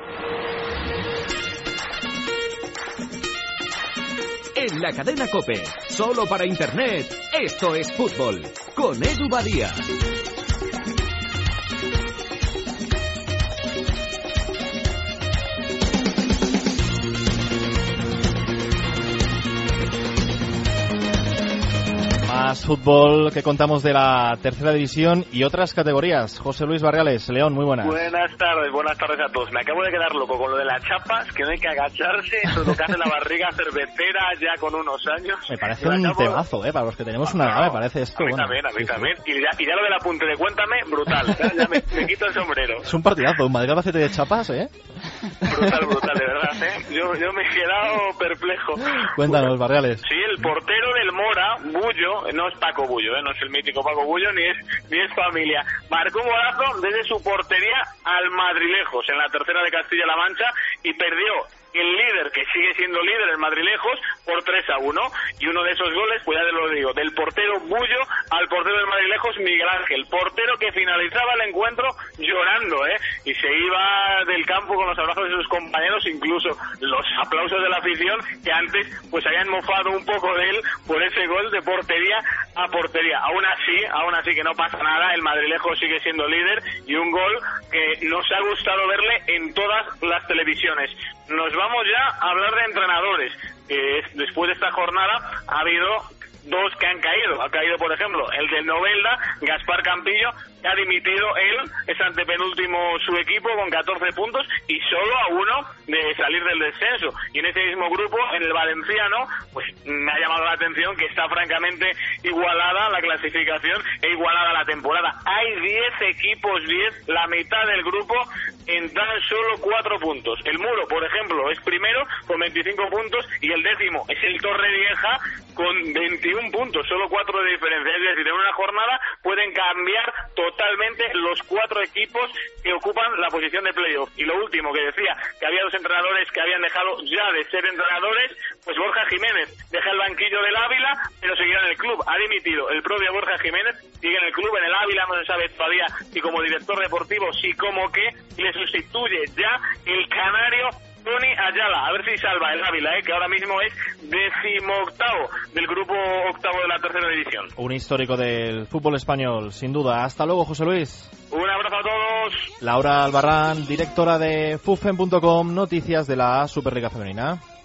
Speaker 1: En la cadena COPE, solo para Internet, esto es fútbol, con Edu Badía.
Speaker 2: Más fútbol que contamos de la tercera división y otras categorías. José Luis Barriales, León, muy buenas.
Speaker 20: Buenas tardes, buenas tardes a todos. Me acabo de quedar loco con lo de las chapas, que no hay que agacharse, eso tocarse la barriga cervecera ya con unos años.
Speaker 2: Me parece
Speaker 20: Me
Speaker 2: un
Speaker 20: acabo-
Speaker 2: temazo, ¿eh? Para los que tenemos una edad, me parece esto.
Speaker 20: A mí
Speaker 2: bueno,
Speaker 20: también, a mí
Speaker 2: sí, sí.
Speaker 20: también. Y ya, y ya lo del apunte de Cuéntame, brutal. Ya, ya me, me quito el sombrero.
Speaker 2: Es un partidazo, un Madrid-Albacete de chapas, ¿eh?
Speaker 20: Brutal, brutal, de verdad, ¿eh? Yo, yo me he quedado perplejo.
Speaker 2: Cuéntanos, Barriales.
Speaker 20: Sí, el portero del Mora, Bullo, no es Paco Bullo, ¿eh? No es el mítico Paco Bullo, ni es, ni es familia. Marcó un golazo desde su portería al Madrilejos, en la tercera de Castilla-La Mancha, y perdió el líder, que sigue siendo líder, el Madrilejos, por tres a uno. Y uno de esos goles, pues ya te lo digo, del portero Bullo al portero del Madrilejos, Miguel Ángel. Portero que finalizaba el encuentro llorando, ¿eh? Y se iba del campo con los abrazos de sus compañeros, incluso los aplausos de la afición, que antes pues habían mofado un poco de él por ese gol de portería a portería. Aún así, aún así que no pasa nada, el Madrilejos sigue siendo líder, y un gol que nos ha gustado verle en todas las televisiones. Nos vamos ya a hablar de entrenadores. Eh, después de esta jornada ha habido dos que han caído. Ha caído, por ejemplo, el del Novelda, Gaspar Campillo, que ha dimitido él, es antepenúltimo su equipo con catorce puntos y solo a uno de salir del descenso. Y en ese mismo grupo, en el valenciano, pues me ha llamado la atención que está francamente igualada la clasificación e igualada la temporada. Hay diez equipos, diez, la mitad del grupo en tan solo cuatro puntos. El Muro, por ejemplo, es primero con veinticinco puntos y el décimo es el Torrevieja con veintiún puntos, solo cuatro de diferencia. Es decir, en una jornada pueden cambiar totalmente los cuatro equipos que ocupan la posición de playoff. Y lo último que decía, que había dos entrenadores que habían dejado ya de ser entrenadores, pues Borja Jiménez deja el banquillo del Ávila, pero seguirá en el club. Ha dimitido el propio Borja Jiménez, sigue en el club, en el Ávila, no se sabe todavía si como director deportivo, si como que, le sustituye ya el canario Tony Ayala, a ver si salva el Ávila, ¿eh? Que ahora mismo es decimoctavo del grupo octavo de la tercera división.
Speaker 2: Un histórico del fútbol español, sin duda. Hasta luego, José Luis.
Speaker 20: Un abrazo a todos.
Speaker 2: Laura Albarrán, directora de Fufen punto com, noticias de la Superliga Femenina.
Speaker 21: Noveno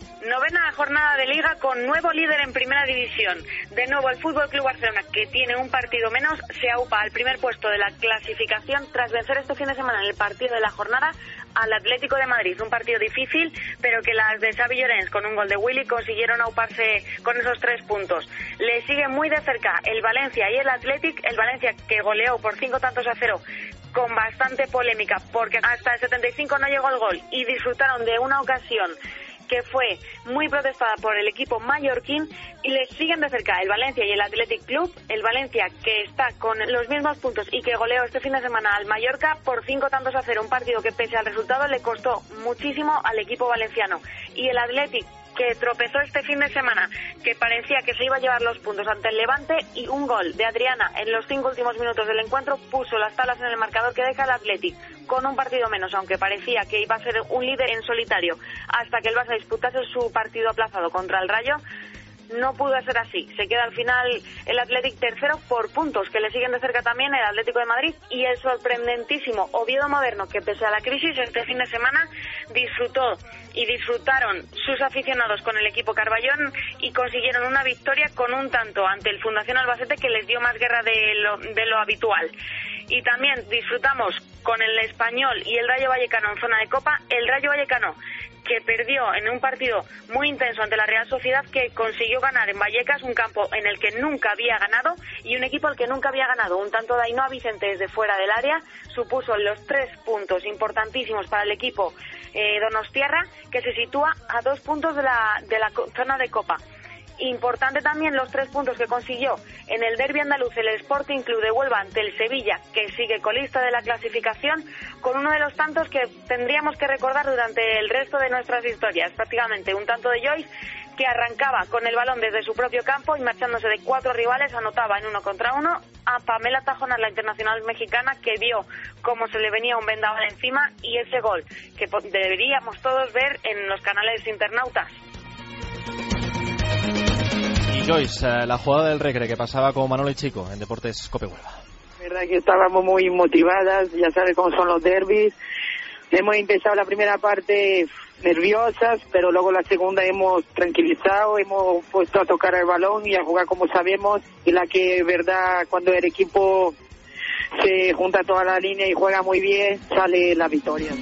Speaker 21: Novena jornada de Liga con nuevo líder en Primera División. De nuevo el Fútbol Club Barcelona, que tiene un partido menos, se aupa al primer puesto de la clasificación tras vencer este fin de semana en el partido de la jornada al Atlético de Madrid. Un partido difícil, pero que las de Xavi Llorens con un gol de Willy consiguieron auparse con esos tres puntos. Le sigue muy de cerca el Valencia y el Athletic. El Valencia, que goleó por cinco tantos a cero con bastante polémica, porque hasta el setenta y cinco no llegó el gol y disfrutaron de una ocasión que fue muy protestada por el equipo mallorquín, y le siguen de cerca el Valencia y el Athletic Club. El Valencia, que está con los mismos puntos y que goleó este fin de semana al Mallorca por cinco tantos a cero, un partido que pese al resultado le costó muchísimo al equipo valenciano. Y el Athletic, que tropezó este fin de semana, que parecía que se iba a llevar los puntos ante el Levante, y un gol de Adriana en los cinco últimos minutos del encuentro puso las tablas en el marcador que deja el Athletic con un partido menos, aunque parecía que iba a ser un líder en solitario hasta que el Barça disputase su partido aplazado contra el Rayo. No pudo ser así. Se queda al final el Athletic tercero por puntos, que le siguen de cerca también el Atlético de Madrid y el sorprendentísimo Oviedo Moderno, que pese a la crisis este fin de semana disfrutó y disfrutaron sus aficionados con el equipo Carballón y consiguieron una victoria con un tanto ante el Fundación Albacete, que les dio más guerra de lo, de lo habitual. Y también disfrutamos con el Español y el Rayo Vallecano en zona de Copa. El Rayo Vallecano, que perdió en un partido muy intenso ante la Real Sociedad, que consiguió ganar en Vallecas, un campo en el que nunca había ganado y un equipo al que nunca había ganado. Un tanto de Ainhoa Vicente desde fuera del área supuso los tres puntos importantísimos para el equipo eh, donostiarra, que se sitúa a dos puntos de la, de la zona de Copa. Importante también los tres puntos que consiguió en el derbi andaluz el Sporting Club de Huelva ante el Sevilla, que sigue colista de la clasificación, con uno de los tantos que tendríamos que recordar durante el resto de nuestras historias. Prácticamente un tanto de Joyce, que arrancaba con el balón desde su propio campo y marchándose de cuatro rivales anotaba en uno contra uno a Pamela Tajonar, la internacional mexicana, que vio cómo se le venía un vendaval encima, y ese gol que deberíamos todos ver en los canales internautas.
Speaker 2: Y Joyce, eh, la jugada del Recre que pasaba con Manolo y Chico en Deportes Cope Huelva.
Speaker 22: La verdad que estábamos muy motivadas, ya sabes cómo son los derbis. Hemos empezado la primera parte nerviosas, pero luego la segunda hemos tranquilizado, hemos puesto a tocar el balón y a jugar como sabemos, y la que, verdad, cuando el equipo se junta toda la línea y juega muy bien, sale la victoria.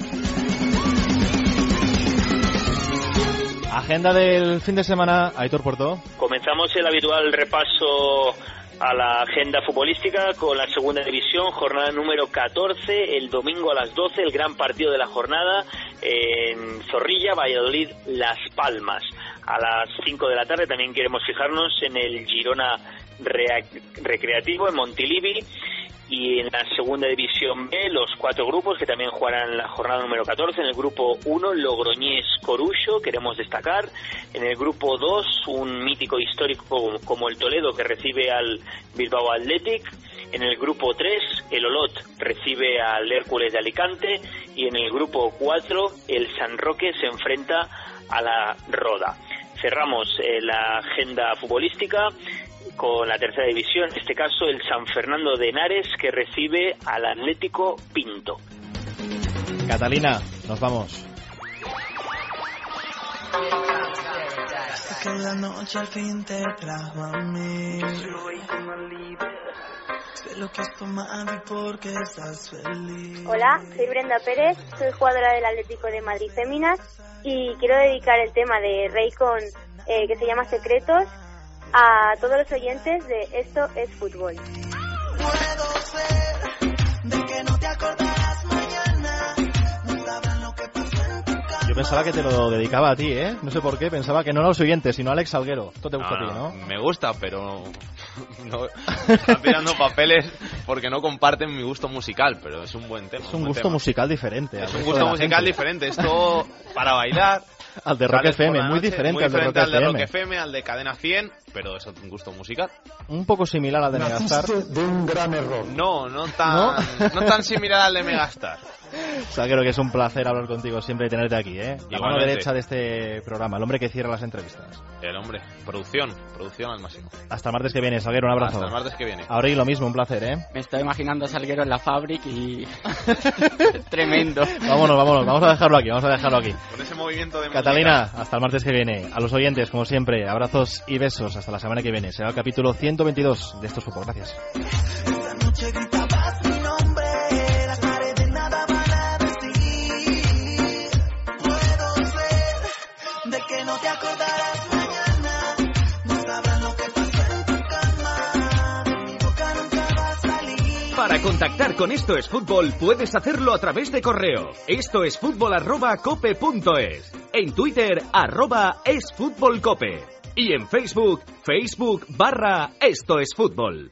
Speaker 2: Agenda del fin de semana, Aitor Porto.
Speaker 18: Comenzamos el habitual repaso a la agenda futbolística con la segunda división, jornada número catorce, el domingo a las doce, el gran partido de la jornada en Zorrilla, Valladolid, Las Palmas. A las cinco de la tarde también queremos fijarnos en el Girona Recreativo en Montilivi. Y en la segunda división B, los cuatro grupos que también jugarán la jornada número catorce. En el grupo uno, Logroñés Corucho, queremos destacar. En el grupo dos, un mítico histórico como el Toledo, que recibe al Bilbao Athletic. En el grupo tres, el Olot recibe al Hércules de Alicante. Y en el grupo cuatro, el San Roque se enfrenta a la Roda. Cerramos eh, la agenda futbolística con la tercera división, en este caso el San Fernando de Henares, que recibe al Atlético Pinto.
Speaker 2: Catalina, nos vamos.
Speaker 23: Que la noche al fin te trajo a mí. Sé lo que es tomar y por qué estás feliz.
Speaker 24: Hola, soy Brenda Pérez, soy jugadora del Atlético de Madrid Féminas y quiero dedicar el tema de Raycon eh, que se llama Secretos a todos los oyentes de Esto es Fútbol.
Speaker 23: Puedo ser de que no te acordarás mañana, no sabrán lo que pasó en tu casa.
Speaker 2: Yo pensaba que te lo dedicaba a ti, ¿eh? No sé por qué, pensaba que no a los oyentes, sino a Alex Salguero. Esto te gusta
Speaker 3: no,
Speaker 2: a ti, ¿no?
Speaker 3: Me gusta, pero no están tirando papeles porque no comparten mi gusto musical, pero es un buen tema.
Speaker 2: Es un,
Speaker 3: un
Speaker 2: gusto
Speaker 3: tema.
Speaker 2: musical diferente.
Speaker 3: Es un gusto musical gente. diferente. Esto para bailar.
Speaker 2: Al de Rock F M, muy diferente,
Speaker 3: muy
Speaker 2: al, de
Speaker 3: diferente
Speaker 2: Rock
Speaker 3: al de Rock F M, al de Cadena cien, pero es un gusto musical.
Speaker 2: Un poco similar al de Megastar.
Speaker 25: De un gran error.
Speaker 3: No, no tan, ¿No? no tan similar al de Megastar.
Speaker 2: Salguero, que es un placer hablar contigo siempre y tenerte aquí, ¿eh? La mano
Speaker 3: Igualmente.
Speaker 2: derecha de este programa, el hombre que cierra las entrevistas.
Speaker 3: El hombre, producción, producción al máximo.
Speaker 2: Hasta el martes que viene, Salguero, un abrazo.
Speaker 3: Hasta el martes que viene.
Speaker 2: Ahora y lo mismo, un placer, ¿eh?
Speaker 4: Me estoy imaginando a Salguero en la fábrica y... Tremendo.
Speaker 2: Vámonos, vámonos, vamos a dejarlo aquí, vamos a dejarlo aquí.
Speaker 3: Con ese movimiento de
Speaker 2: Catalina, hasta el martes que viene. A los oyentes, como siempre, abrazos y besos. Hasta la semana que viene. Será el capítulo ciento veintidós de Esto es Fútbol. Gracias.
Speaker 23: Esa noche gritabas mi nombre, las paredes nada van a decir. Puedo ser de que no te acordarás mañana, no sabrás lo que pasó en tu cama, de mi boca nunca va a salir.
Speaker 1: Para contactar con Esto es Fútbol puedes hacerlo a través de correo. Esto es fútbol arroba cope punto es. En Twitter, arroba es fútbol cope. Y en Facebook, Facebook barra Esto es Fútbol.